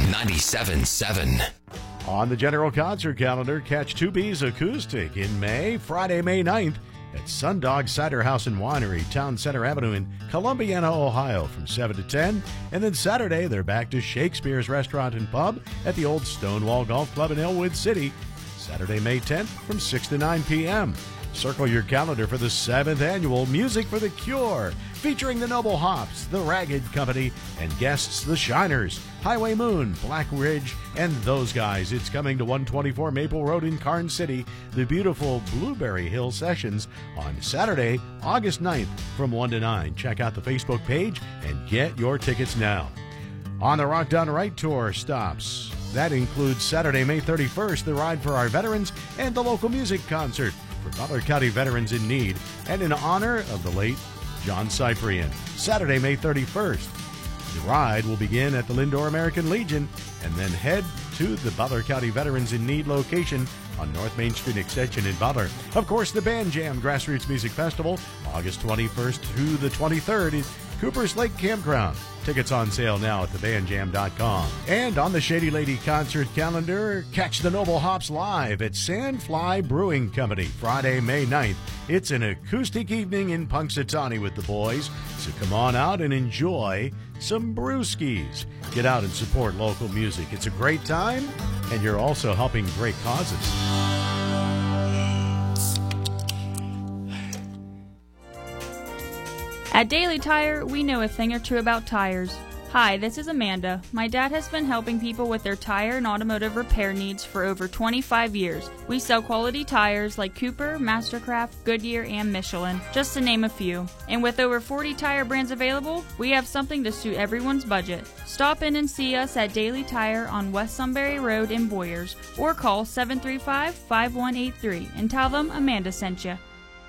97.7. On the General Concert Calendar, catch 2B's Acoustic in May, Friday, May 9th at Sundog Cider House and Winery, Town Center Avenue in Columbiana, Ohio from 7 to 10. And then Saturday, they're back to Shakespeare's Restaurant and Pub at the old Stonewall Golf Club in Elwood City, Saturday, May 10th from 6 to 9 p.m. Circle your calendar for the 7th annual Music for the Cure, featuring the Noble Hops, the Ragged Company, and guests the Shiners, Highway Moon, Black Ridge, and those guys. It's coming to 124 Maple Road in Carn City, the beautiful Blueberry Hill Sessions on Saturday, August 9th from 1 to 9. Check out the Facebook page and get your tickets now. On the Rock Done Right Tour stops. That includes Saturday, May 31st, the Ride for Our Veterans and the local music concert for Butler County veterans in need and in honor of the late John Cyprian. Saturday, May 31st. The ride will begin at the Lindor American Legion and then head to the Butler County Veterans in Need location on North Main Street Extension in Butler. Of course, the Band Jam Grassroots Music Festival, August 21st through the 23rd in Cooper's Lake Campground. Tickets on sale now at thebandjam.com. And on the Shady Lady concert calendar, catch the Noble Hops live at Sandfly Brewing Company, Friday, May 9th. It's an acoustic evening in Punxsutawney with the boys, so come on out and enjoy some brewskis. Get out and support local music. It's a great time, and you're also helping great causes. At Daily Tire, we know a thing or two about tires. Hi, this is Amanda. My dad has been helping people with their tire and automotive repair needs for over 25 years. We sell quality tires like Cooper, Mastercraft, Goodyear, and Michelin, just to name a few. And with over 40 tire brands available, we have something to suit everyone's budget. Stop in and see us at Daily Tire on West Sunbury Road in Boyers, or call 735-5183 and tell them Amanda sent you.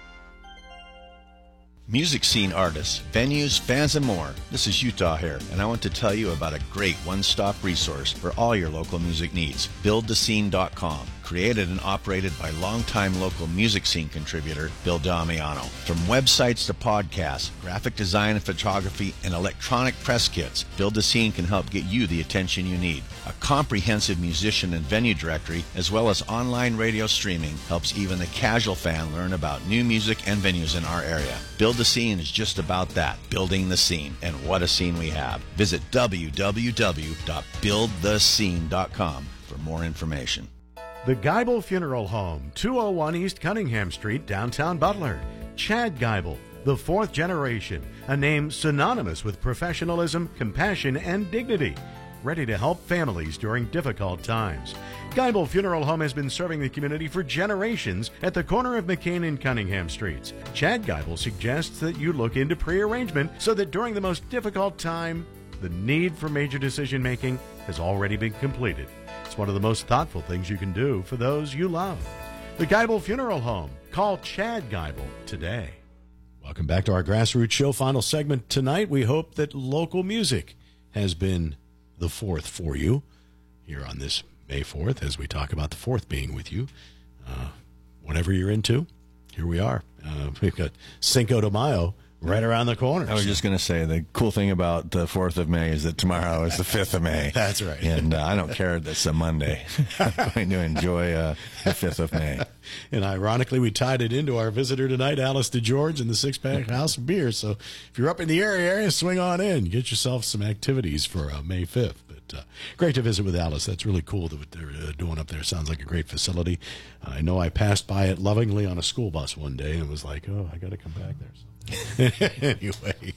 Music scene artists, venues, fans, and more. This is Utah here, and I want to tell you about a great one-stop resource for all your local music needs. BuildTheScene.com. Created and operated by longtime local music scene contributor Bill Damiano. From websites to podcasts, graphic design and photography, and electronic press kits, Build the Scene can help get you the attention you need. A comprehensive musician and venue directory, as well as online radio streaming, helps even the casual fan learn about new music and venues in our area. Build the Scene is just about that, building the scene. And what a scene we have. Visit www.buildthescene.com for more information. The Geibel Funeral Home, 201 East Cunningham Street, downtown Butler. Chad Geibel, the fourth generation, a name synonymous with professionalism, compassion, and dignity. Ready to help families during difficult times. Geibel Funeral Home has been serving the community for generations at the corner of McCain and Cunningham Streets. Chad Geibel suggests that you look into pre-arrangement so that during the most difficult time, the need for major decision-making has already been completed. It's one of the most thoughtful things you can do for those you love. The Geibel Funeral Home. Call Chad Geibel today. Welcome back to our Grassroots Show. Final segment tonight. We hope that local music has been the 4th for you here on this May 4th as we talk about the 4th being with you. Whatever you're into, here we are. We've got Cinco de Mayo right around the corner. I was just going to say, the cool thing about the 4th of May is that tomorrow is the 5th of May. That's right. And I don't care that it's a Monday. I'm going to enjoy the 5th of May. And ironically, we tied it into our visitor tonight, Alice DeGeorge, and the Six Pack House of Beer. So if you're up in the area, swing on in. Get yourself some activities for May 5th. But great to visit with Alice. That's really cool that what they're doing up there. Sounds like a great facility. I know I passed by it lovingly on a school bus one day and was like, oh, I got to come back there. So. Anyway,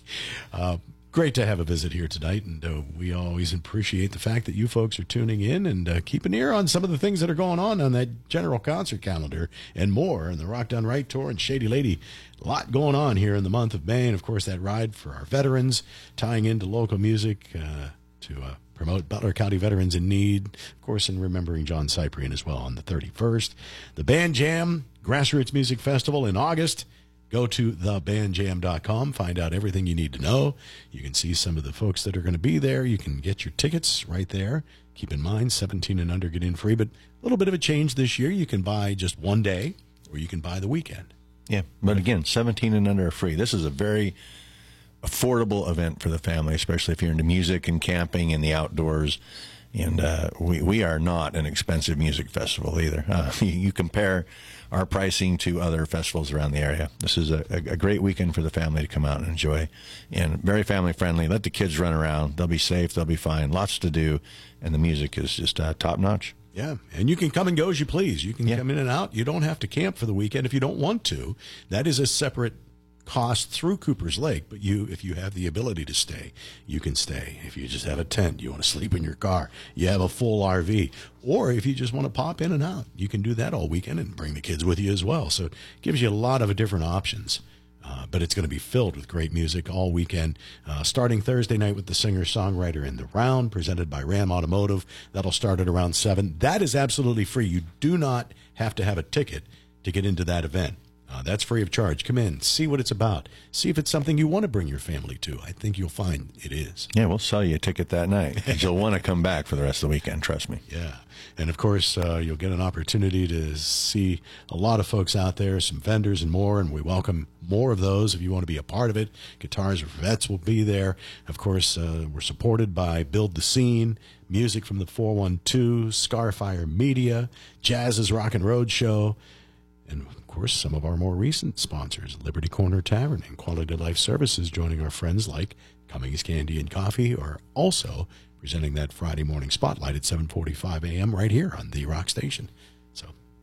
great to have a visit here tonight, and we always appreciate the fact that you folks are tuning in and keep an ear on some of the things that are going on that general concert calendar and more, and the Rock Done Right Tour and Shady Lady. A lot going on here in the month of May, and of course that ride for our veterans, tying into local music to promote Butler County Veterans in Need, of course, and remembering John Cyprian as well on the 31st. The Band Jam Grassroots Music Festival in August. Go to thebandjam.com, find out everything you need to know. You can see some of the folks that are going to be there. You can get your tickets right there. Keep in mind, 17 and under get in free, but a little bit of a change this year. You can buy just one day, or you can buy the weekend. Yeah, but again, 17 and under are free. This is a very affordable event for the family, especially if you're into music and camping and the outdoors. And we are not an expensive music festival either. You compare our pricing to other festivals around the area. This is a great weekend for the family to come out and enjoy, and very family friendly. Let the kids run around. They'll be safe. They'll be fine. Lots to do, and the music is just top notch. Yeah, and you can come and go as you please. You can come in and out. You don't have to camp for the weekend if you don't want to. That is a separate cost through Cooper's Lake, but if you have the ability to stay, you can stay. If you just have a tent, you want to sleep in your car, you have a full RV, or if you just want to pop in and out, you can do that all weekend and bring the kids with you as well. So it gives you a lot of different options, but it's going to be filled with great music all weekend, starting Thursday night with the singer-songwriter in the Round, presented by Ram Automotive. That'll start at around 7. That is absolutely free. You do not have to have a ticket to get into that event. That's free of charge. Come in, see what it's about. See if it's something you want to bring your family to. I think you'll find it is. Yeah, we'll sell you a ticket that night. You'll want to come back for the rest of the weekend, trust me. Yeah. And, of course, you'll get an opportunity to see a lot of folks out there, some vendors and more, and we welcome more of those if you want to be a part of it. Guitars for Vets will be there. Of course, we're supported by Build the Scene, music from the 412, Scarfire Media, Jazz's Rock and Road Show, and, of course, some of our more recent sponsors, Liberty Corner Tavern and Quality Life Services, joining our friends like Cummings Candy and Coffee, are also presenting that Friday morning spotlight at 7:45 a.m. right here on the Rock Station. So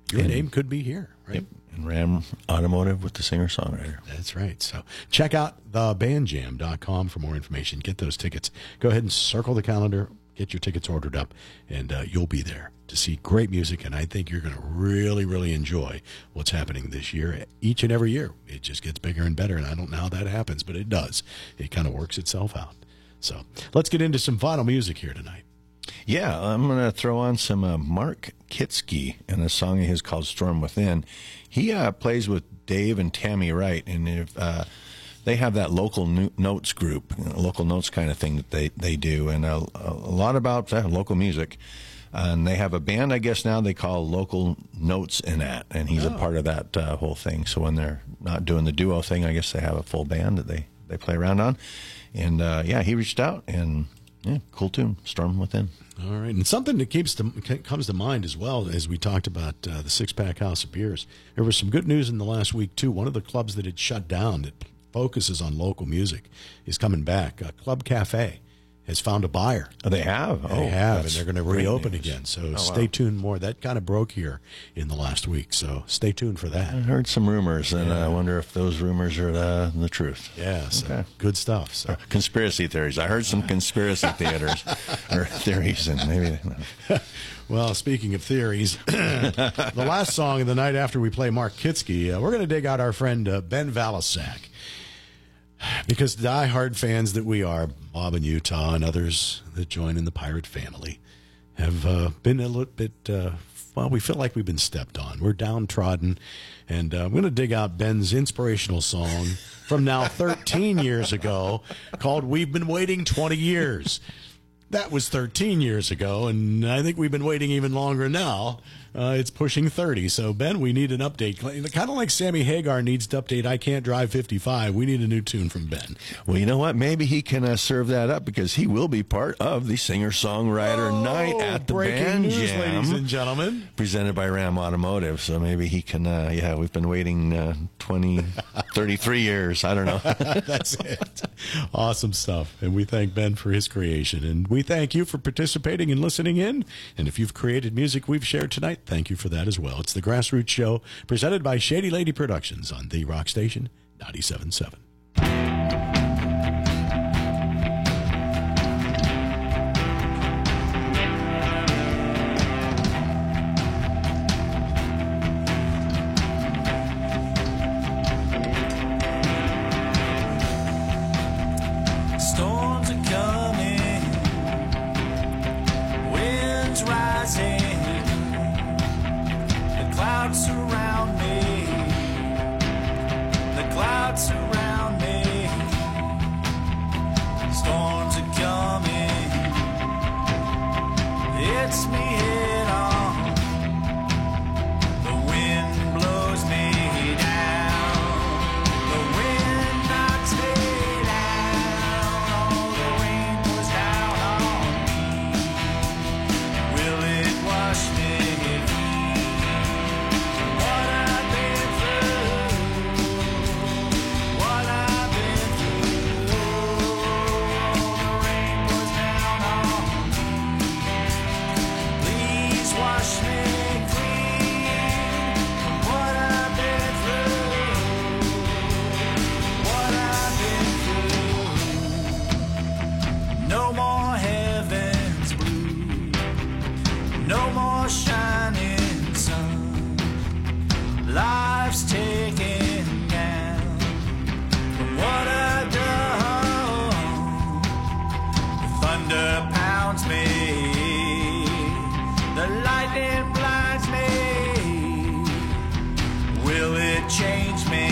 your name could be here, right? Yep. And Ram Automotive with the singer-songwriter. That's right. So check out thebandjam.com for more information. Get those tickets. Go ahead and circle the calendar. Get your tickets ordered up, and you'll be there to see great music. And I think you're going to really, really enjoy what's happening this year. Each and every year, it just gets bigger and better. And I don't know how that happens, but it does. It kind of works itself out. So let's get into some vinyl music here tonight. Yeah, I'm going to throw on some Mark Kitsky and a song of his called Storm Within. He plays with Dave and Tammy Wright, and if they have that local notes group, local notes kind of thing that they do, and a lot about local music. And they have a band, I guess now they call Local Notes in that, and he's a part of that whole thing. So when they're not doing the duo thing, I guess they have a full band that they play around on. And he reached out, and cool tune, Storm Within. All right, and something that comes to mind as well as we talked about the Six Pack House of Beers. There was some good news in the last week too. One of the clubs that had shut down that focuses on local music is coming back. Club Cafe has found a buyer. Oh, they have? They have, and they're going to reopen news. again. So stay tuned more. That kind of broke here in the last week, so stay tuned for that. I heard some rumors, and I wonder if those rumors are the truth. Yeah, so good stuff. So. Conspiracy theories. I heard some conspiracy theories, and maybe... Well, speaking of theories, the last song of the night after we play Mark Kitsky, we're going to dig out our friend Ben Valasak. Because die-hard fans that we are, Bob in Utah and others that join in the pirate family, have been a little bit, we feel like we've been stepped on. We're downtrodden. And I'm going to dig out Ben's inspirational song from now 13 years ago called We've Been Waiting 20 Years. That was 13 years ago, and I think we've been waiting even longer now. It's pushing 30. So, Ben, we need an update. Kind of like Sammy Hagar needs to update I Can't Drive 55. We need a new tune from Ben. Well, you know what? Maybe he can serve that up because he will be part of the singer-songwriter night at the Band news, Jam. ladies and gentlemen. Presented by Ram Automotive. So maybe he can, we've been waiting 33 years. I don't know. That's it. Awesome stuff. And we thank Ben for his creation. And we thank you for participating and listening in. And if you've created music we've shared tonight, thank you for that as well. It's the Grassroots Show, presented by Shady Lady Productions on The Rock Station 97.7. Storms are coming, winds rising. Clouds surround me. The clouds surround me. Storms are coming. It's me head on. The wind blows me down. The wind knocks me down. All the rain pours down on me. Will it wash me? No more heavens blue, no more shining sun. Life's taken down from what I've done. The thunder pounds me, the lightning blinds me. Will it change me?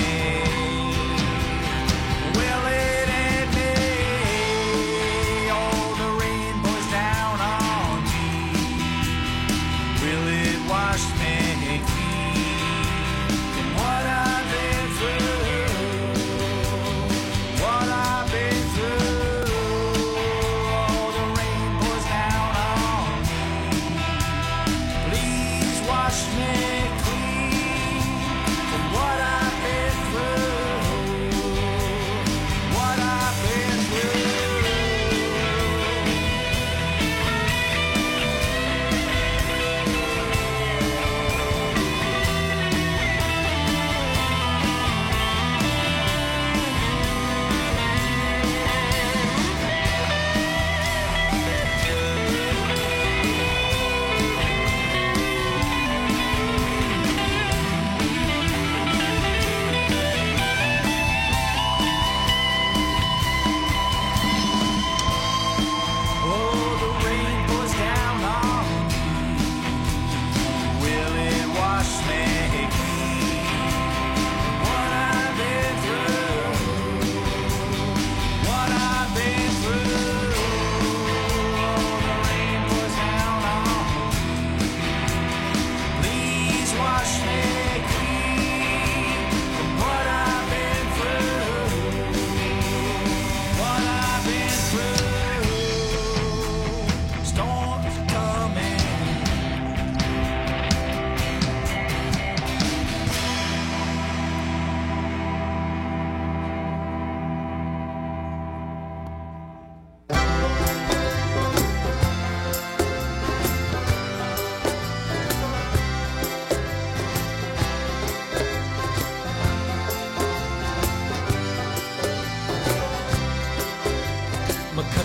Will it end me? All the rain pours down on me. Will it wash me clean from what I've been through? What I've been through. All the rain pours down on me. Please wash me clean from what I've been through. What I've been through.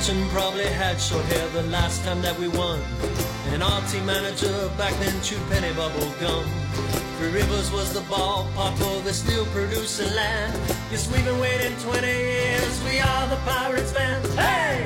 Fortune probably had short hair the last time that we won. And our team manager back then chewed penny bubble gum. Three Rivers was the ballpark where they're still producing land. Yes, we've been waiting 20 years. We are the Pirates fans. Hey!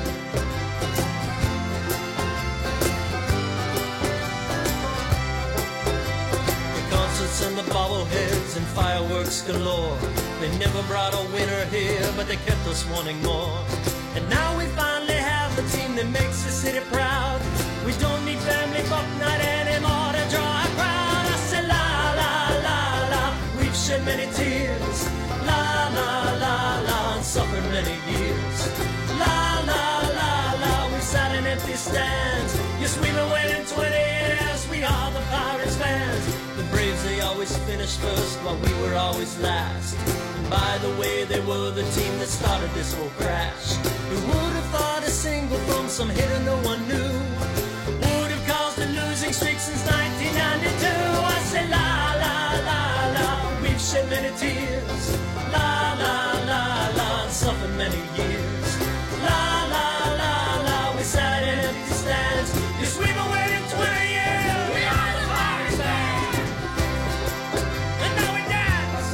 The concerts and the bobbleheads and fireworks galore. They never brought a winner here, but they kept us wanting more. And now we finally have a team that makes the city proud. We don't need family buck night anymore to draw a crowd. I say la la la la, we've shed many tears. La la la la, and suffered many years. La la la la, we've sat in empty stands. Yes, we've been waiting 20 years. We are the Pirates fans. The Braves, they always finished first while we were always last. And by the way, they were the team that started this whole crash. Who would have thought a single from some hitter no one knew would have caused a losing streak since 1992? I say la la la la, we've shed many tears. La la la la, and suffered many years. La la la la, we sat in empty stands. Yes, we've been waiting 20 years. We are the Pirates fans. And now we dance.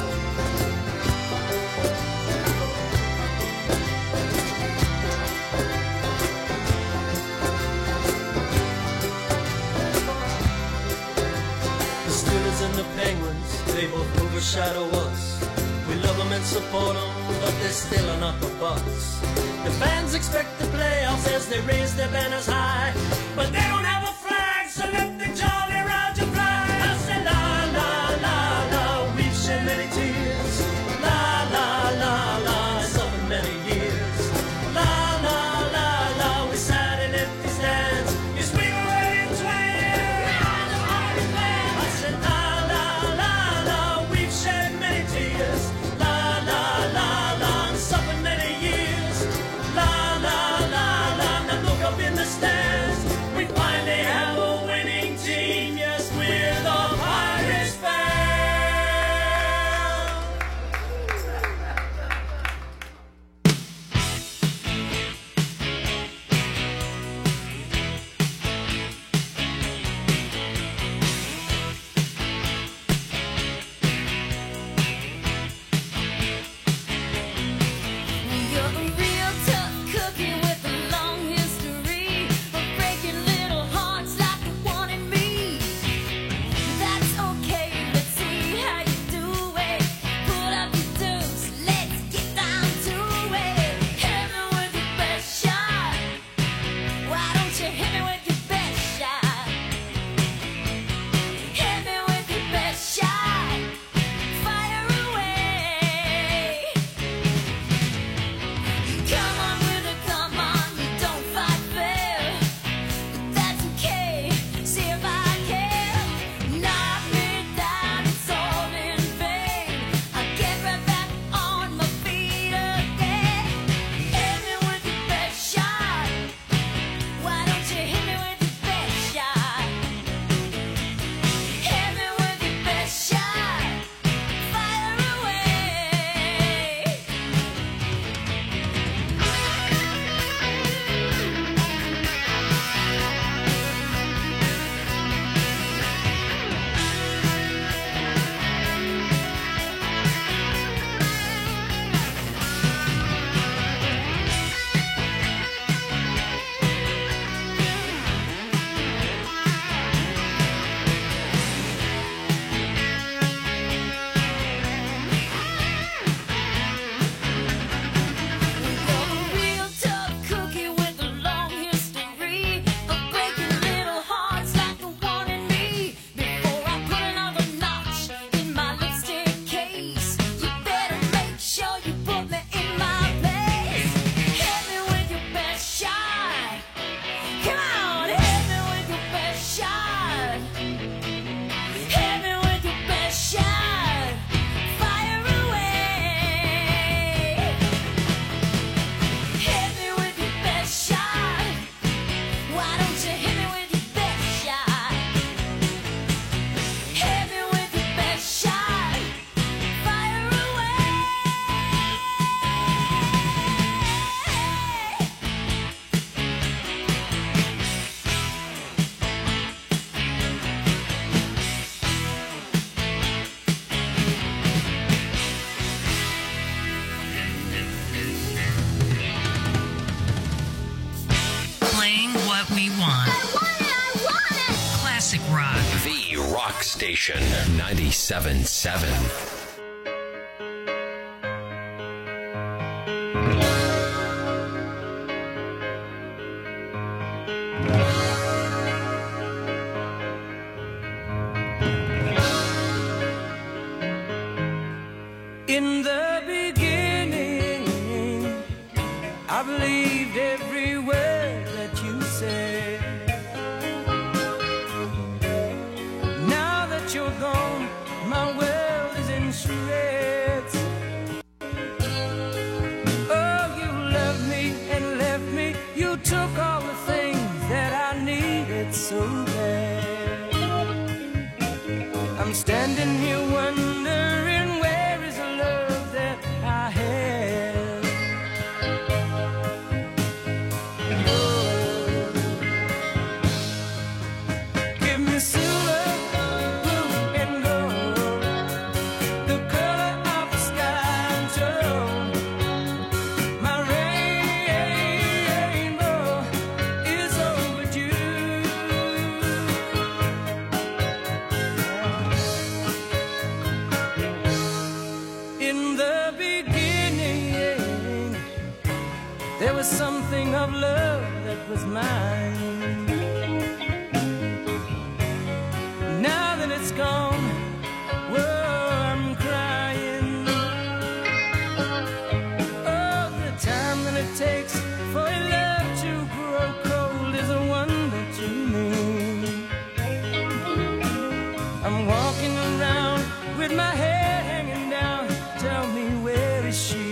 The Steelers and the Penguins, they both overshadow us. We love them and support them, but they still are not the Bucks. The fans expect the playoffs as they raise their banners high, but they don't have a flag, so let the Jolly Roger fly. I say la la la la, we've shed many tears. La la la la, suffered many years. La la la la, we sat in empty stands. Yes, we were waiting 20 years. We are the Pirates fans. I said la la la la, we've shed many tears. La la la la, and suffered many years. La la la la, now look up in the stands. We finally classic rock. The Rock Station 97.7. In the beginning, I believed every word that you said. Now that you're gone, my world is in shreds. Oh, you loved me and left me. You took all the things that I needed so bad. I'm standing here wondering where is the love that I had. Oh, give me silver, blue, and gold, the color of the sky and stone. My rainbow is overdue. In the beginning, there was something of love that was mine. Now that it's gone, whoa, I'm crying. Oh, the time that it takes for a love to grow cold is a wonder to me. I'm walking around with my head hanging down. Tell me, where is she?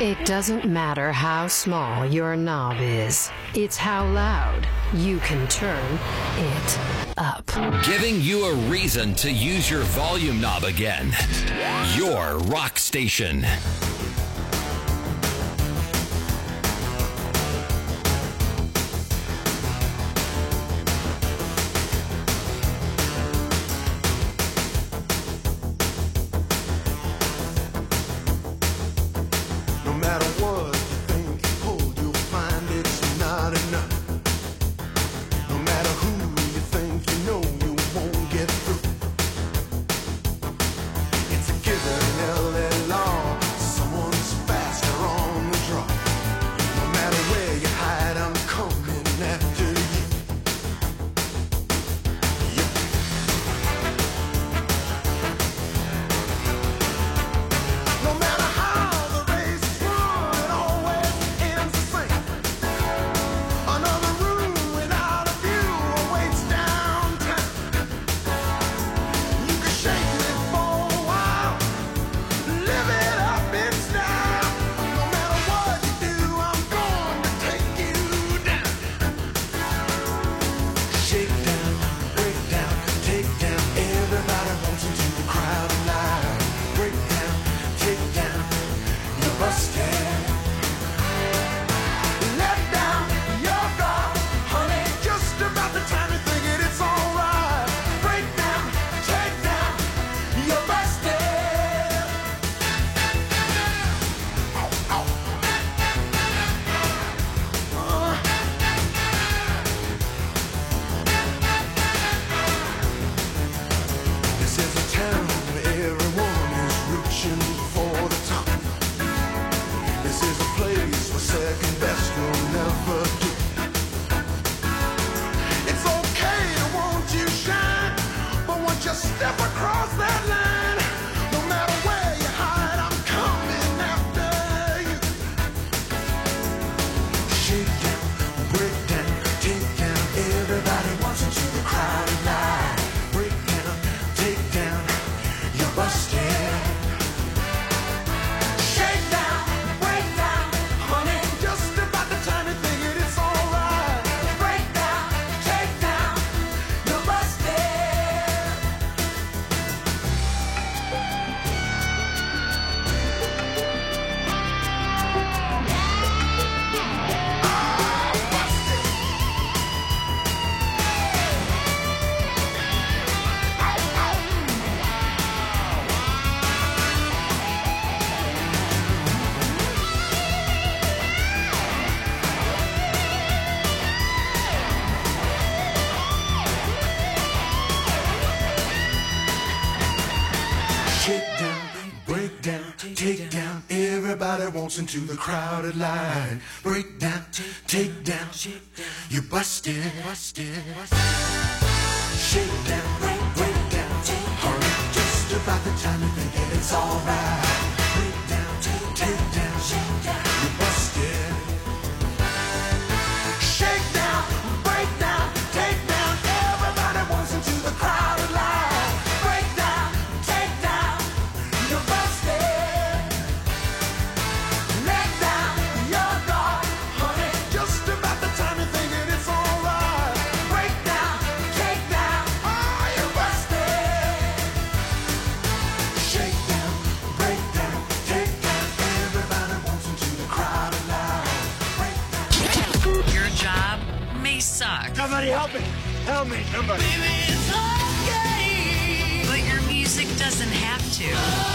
It doesn't matter how small your knob is. It's how loud you can turn it up. Giving you a reason to use your volume knob again. Your rock station. No matter what you think you hold, you'll find it's not enough. No matter who you think you know, you won't get through. It's a given LA law. Someone's faster on the draw. No matter where you hide, I'm coming after you. No matter how the race is won, it always ends the same. Another room without a view awaits downtown. You can shake me for a while, live it up in style. No matter what you do, I'm going to take you down. Shake down, break down, take down. Everybody wants into the crowd alive. Break down, take down, you're busted. Let down your guard, honey. Just about the time you think it's alright. Break down, take down, you're busted. This is a town where everyone is reaching for the top. This is a place where second best will never do. It's okay to want you shine, but once you step across that line, no matter where you hide, I'm coming after you. Shake down, break down, take down. Everybody wants into the crowd alive. Break down, take down, you're busted. Shake down, break down, honey. Just about the time you think it's alright. Break down, take down, you're busted. Shake down, break down, take down. Everybody wants into the crowded line. Break down, take down, you busted. Shake down, break down, hurry. Just about the time you think it's alright. Break down, take down, you busted. Shake down, break down, take down. Everybody wants into the crowded line. Break down, take down, you're busted. Let down your guard, honey. Just about the time you think it's alright. Break down, take down, oh, you're busted. Shake down, break down, take down. Everybody wants into the crowded line. Break down. Your job may suck. Somebody help me! Help me, somebody! But your music doesn't have to.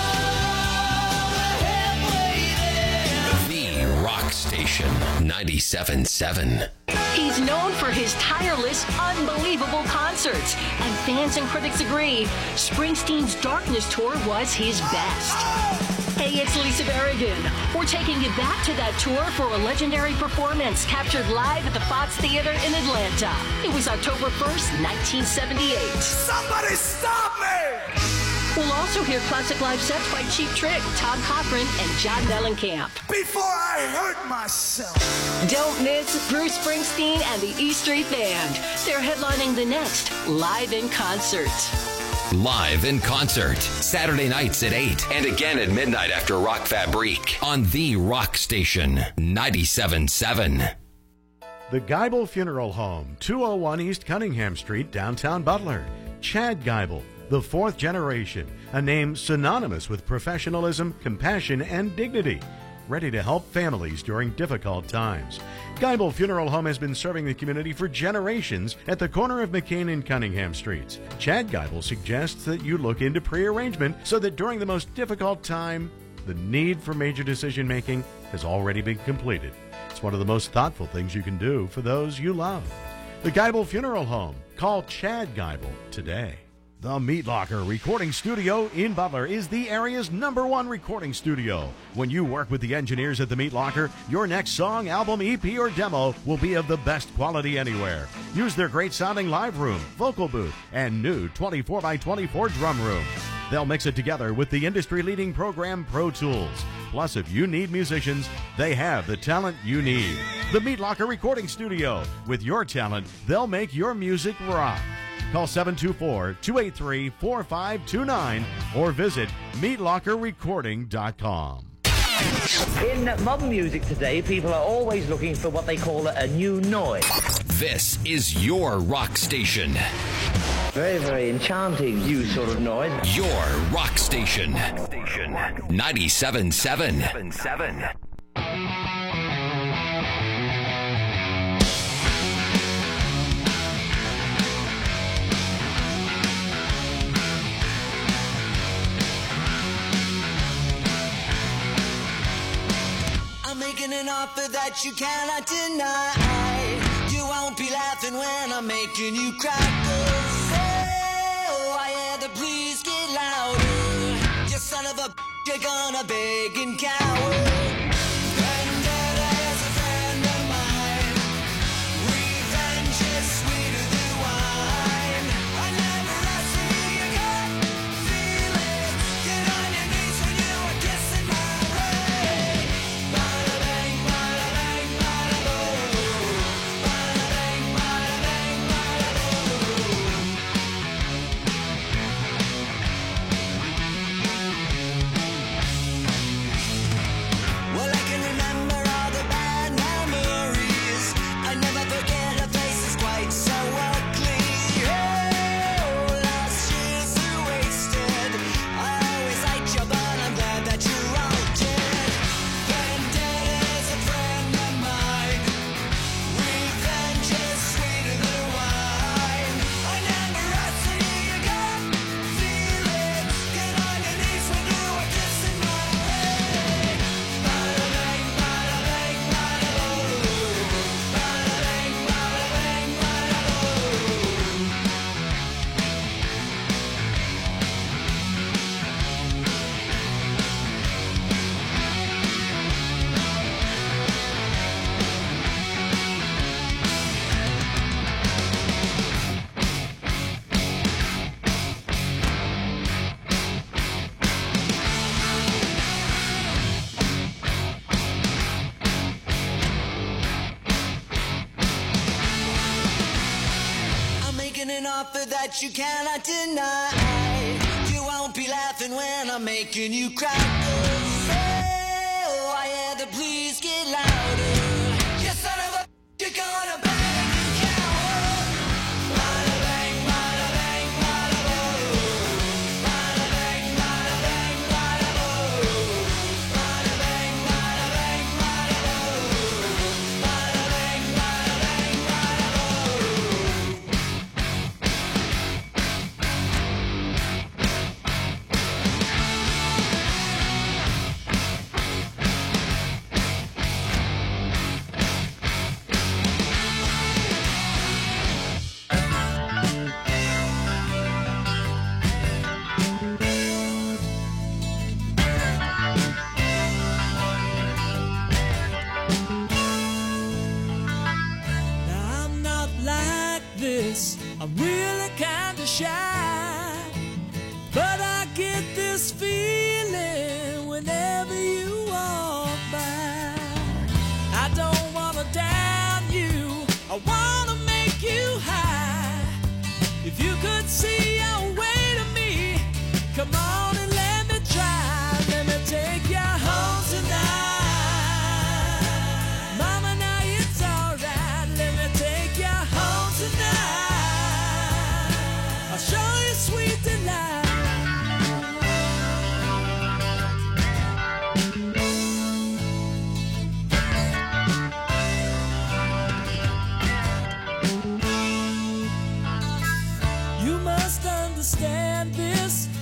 The Rock Station 97.7. He's known for his tireless, unbelievable concerts, and fans and critics agree Springsteen's Darkness Tour was his best. Hey, it's Lisa Berrigan. We're taking you back to that tour for a legendary performance captured live at the Fox Theater in Atlanta. It was October 1st, 1978. Somebody stop me! We'll also hear classic live sets by Cheap Trick, Todd Cochran, and John Mellencamp. Before I hurt myself. Don't miss Bruce Springsteen and the E Street Band. They're headlining the next Live in Concert. Live in concert, Saturday nights at 8 and again at midnight after Rock Fabrique on The Rock Station, 97.7. The Geibel Funeral Home, 201 East Cunningham Street, downtown Butler. Chad Geibel, the fourth generation, a name synonymous with professionalism, compassion, and dignity. Ready to help families during difficult times. Geibel Funeral Home has been serving the community for generations at the corner of McCain and Cunningham Streets. Chad Geibel suggests that you look into pre-arrangement so that during the most difficult time, the need for major decision-making has already been completed. It's one of the most thoughtful things you can do for those you love. The Geibel Funeral Home. Call Chad Geibel today. The Meat Locker Recording Studio in Butler is the area's #1 recording studio. When you work with the engineers at the Meat Locker, your next song, album, EP, or demo will be of the best quality anywhere. Use their great sounding live room, vocal booth, and new 24x24 drum room. They'll mix it together with the industry-leading program Pro Tools. Plus, if you need musicians, they have the talent you need. The Meat Locker Recording Studio. With your talent, they'll make your music rock. Call 724-283-4529 or visit meatlockerrecording.com. In modern music today, people are always looking for what they call a new noise. This is your rock station. Very, very enchanting new sort of noise. Your rock station. 97.7. Making an offer that you cannot deny. You won't be laughing when I'm making you cry. Oh, I hear the please get louder. You son of a you're gonna beg and cower. Vendetta is a friend of mine. Revenge is sweeter than wine. I never asked you, you got feelings. Get on your knees when you are kissing my ring. Bada bang, bada bang, bada boom. Bada bang, bada bang, bada boom. Well, I can remember all the bad memories. I never forget a face that's quite so ugly. Oh, last year's are wasted. I always liked you, but I'm glad that you're all dead. Vendetta is a friend of mine. Revenge is sweeter than wine. I never asked you, you got feelings. Get on your knees when you are kissing my ring. Bada bang, bada bang, bada boom. Bada bang, bada bang, bada boom. I'm making an offer that you cannot deny. You won't be laughing when I'm making you cry. Oh, I hear the please get louder. You son of a you're gonna bang and cower. Bada bang, bada bang, bada boom. Bada bang, bada bang, bada boom. Bada bang, bada bang, bada boom. Bada bang, bada bang, bada boom.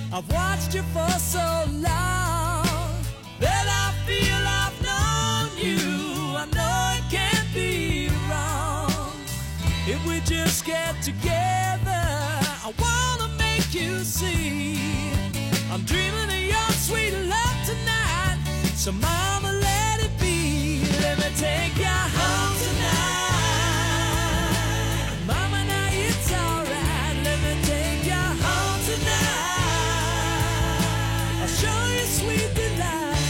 I've watched you for so long that I feel I've known you. I know it can't be wrong if we just get together. I wanna make you see I'm dreaming of your sweet love tonight. So mama, let it be. Let me take you home tonight. Mama, now it's alright. Let me take you home tonight. I'll show you sweet delight.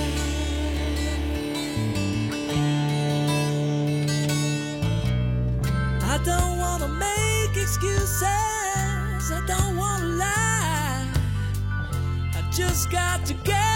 I don't wanna make excuses. I don't wanna lie. I just got to get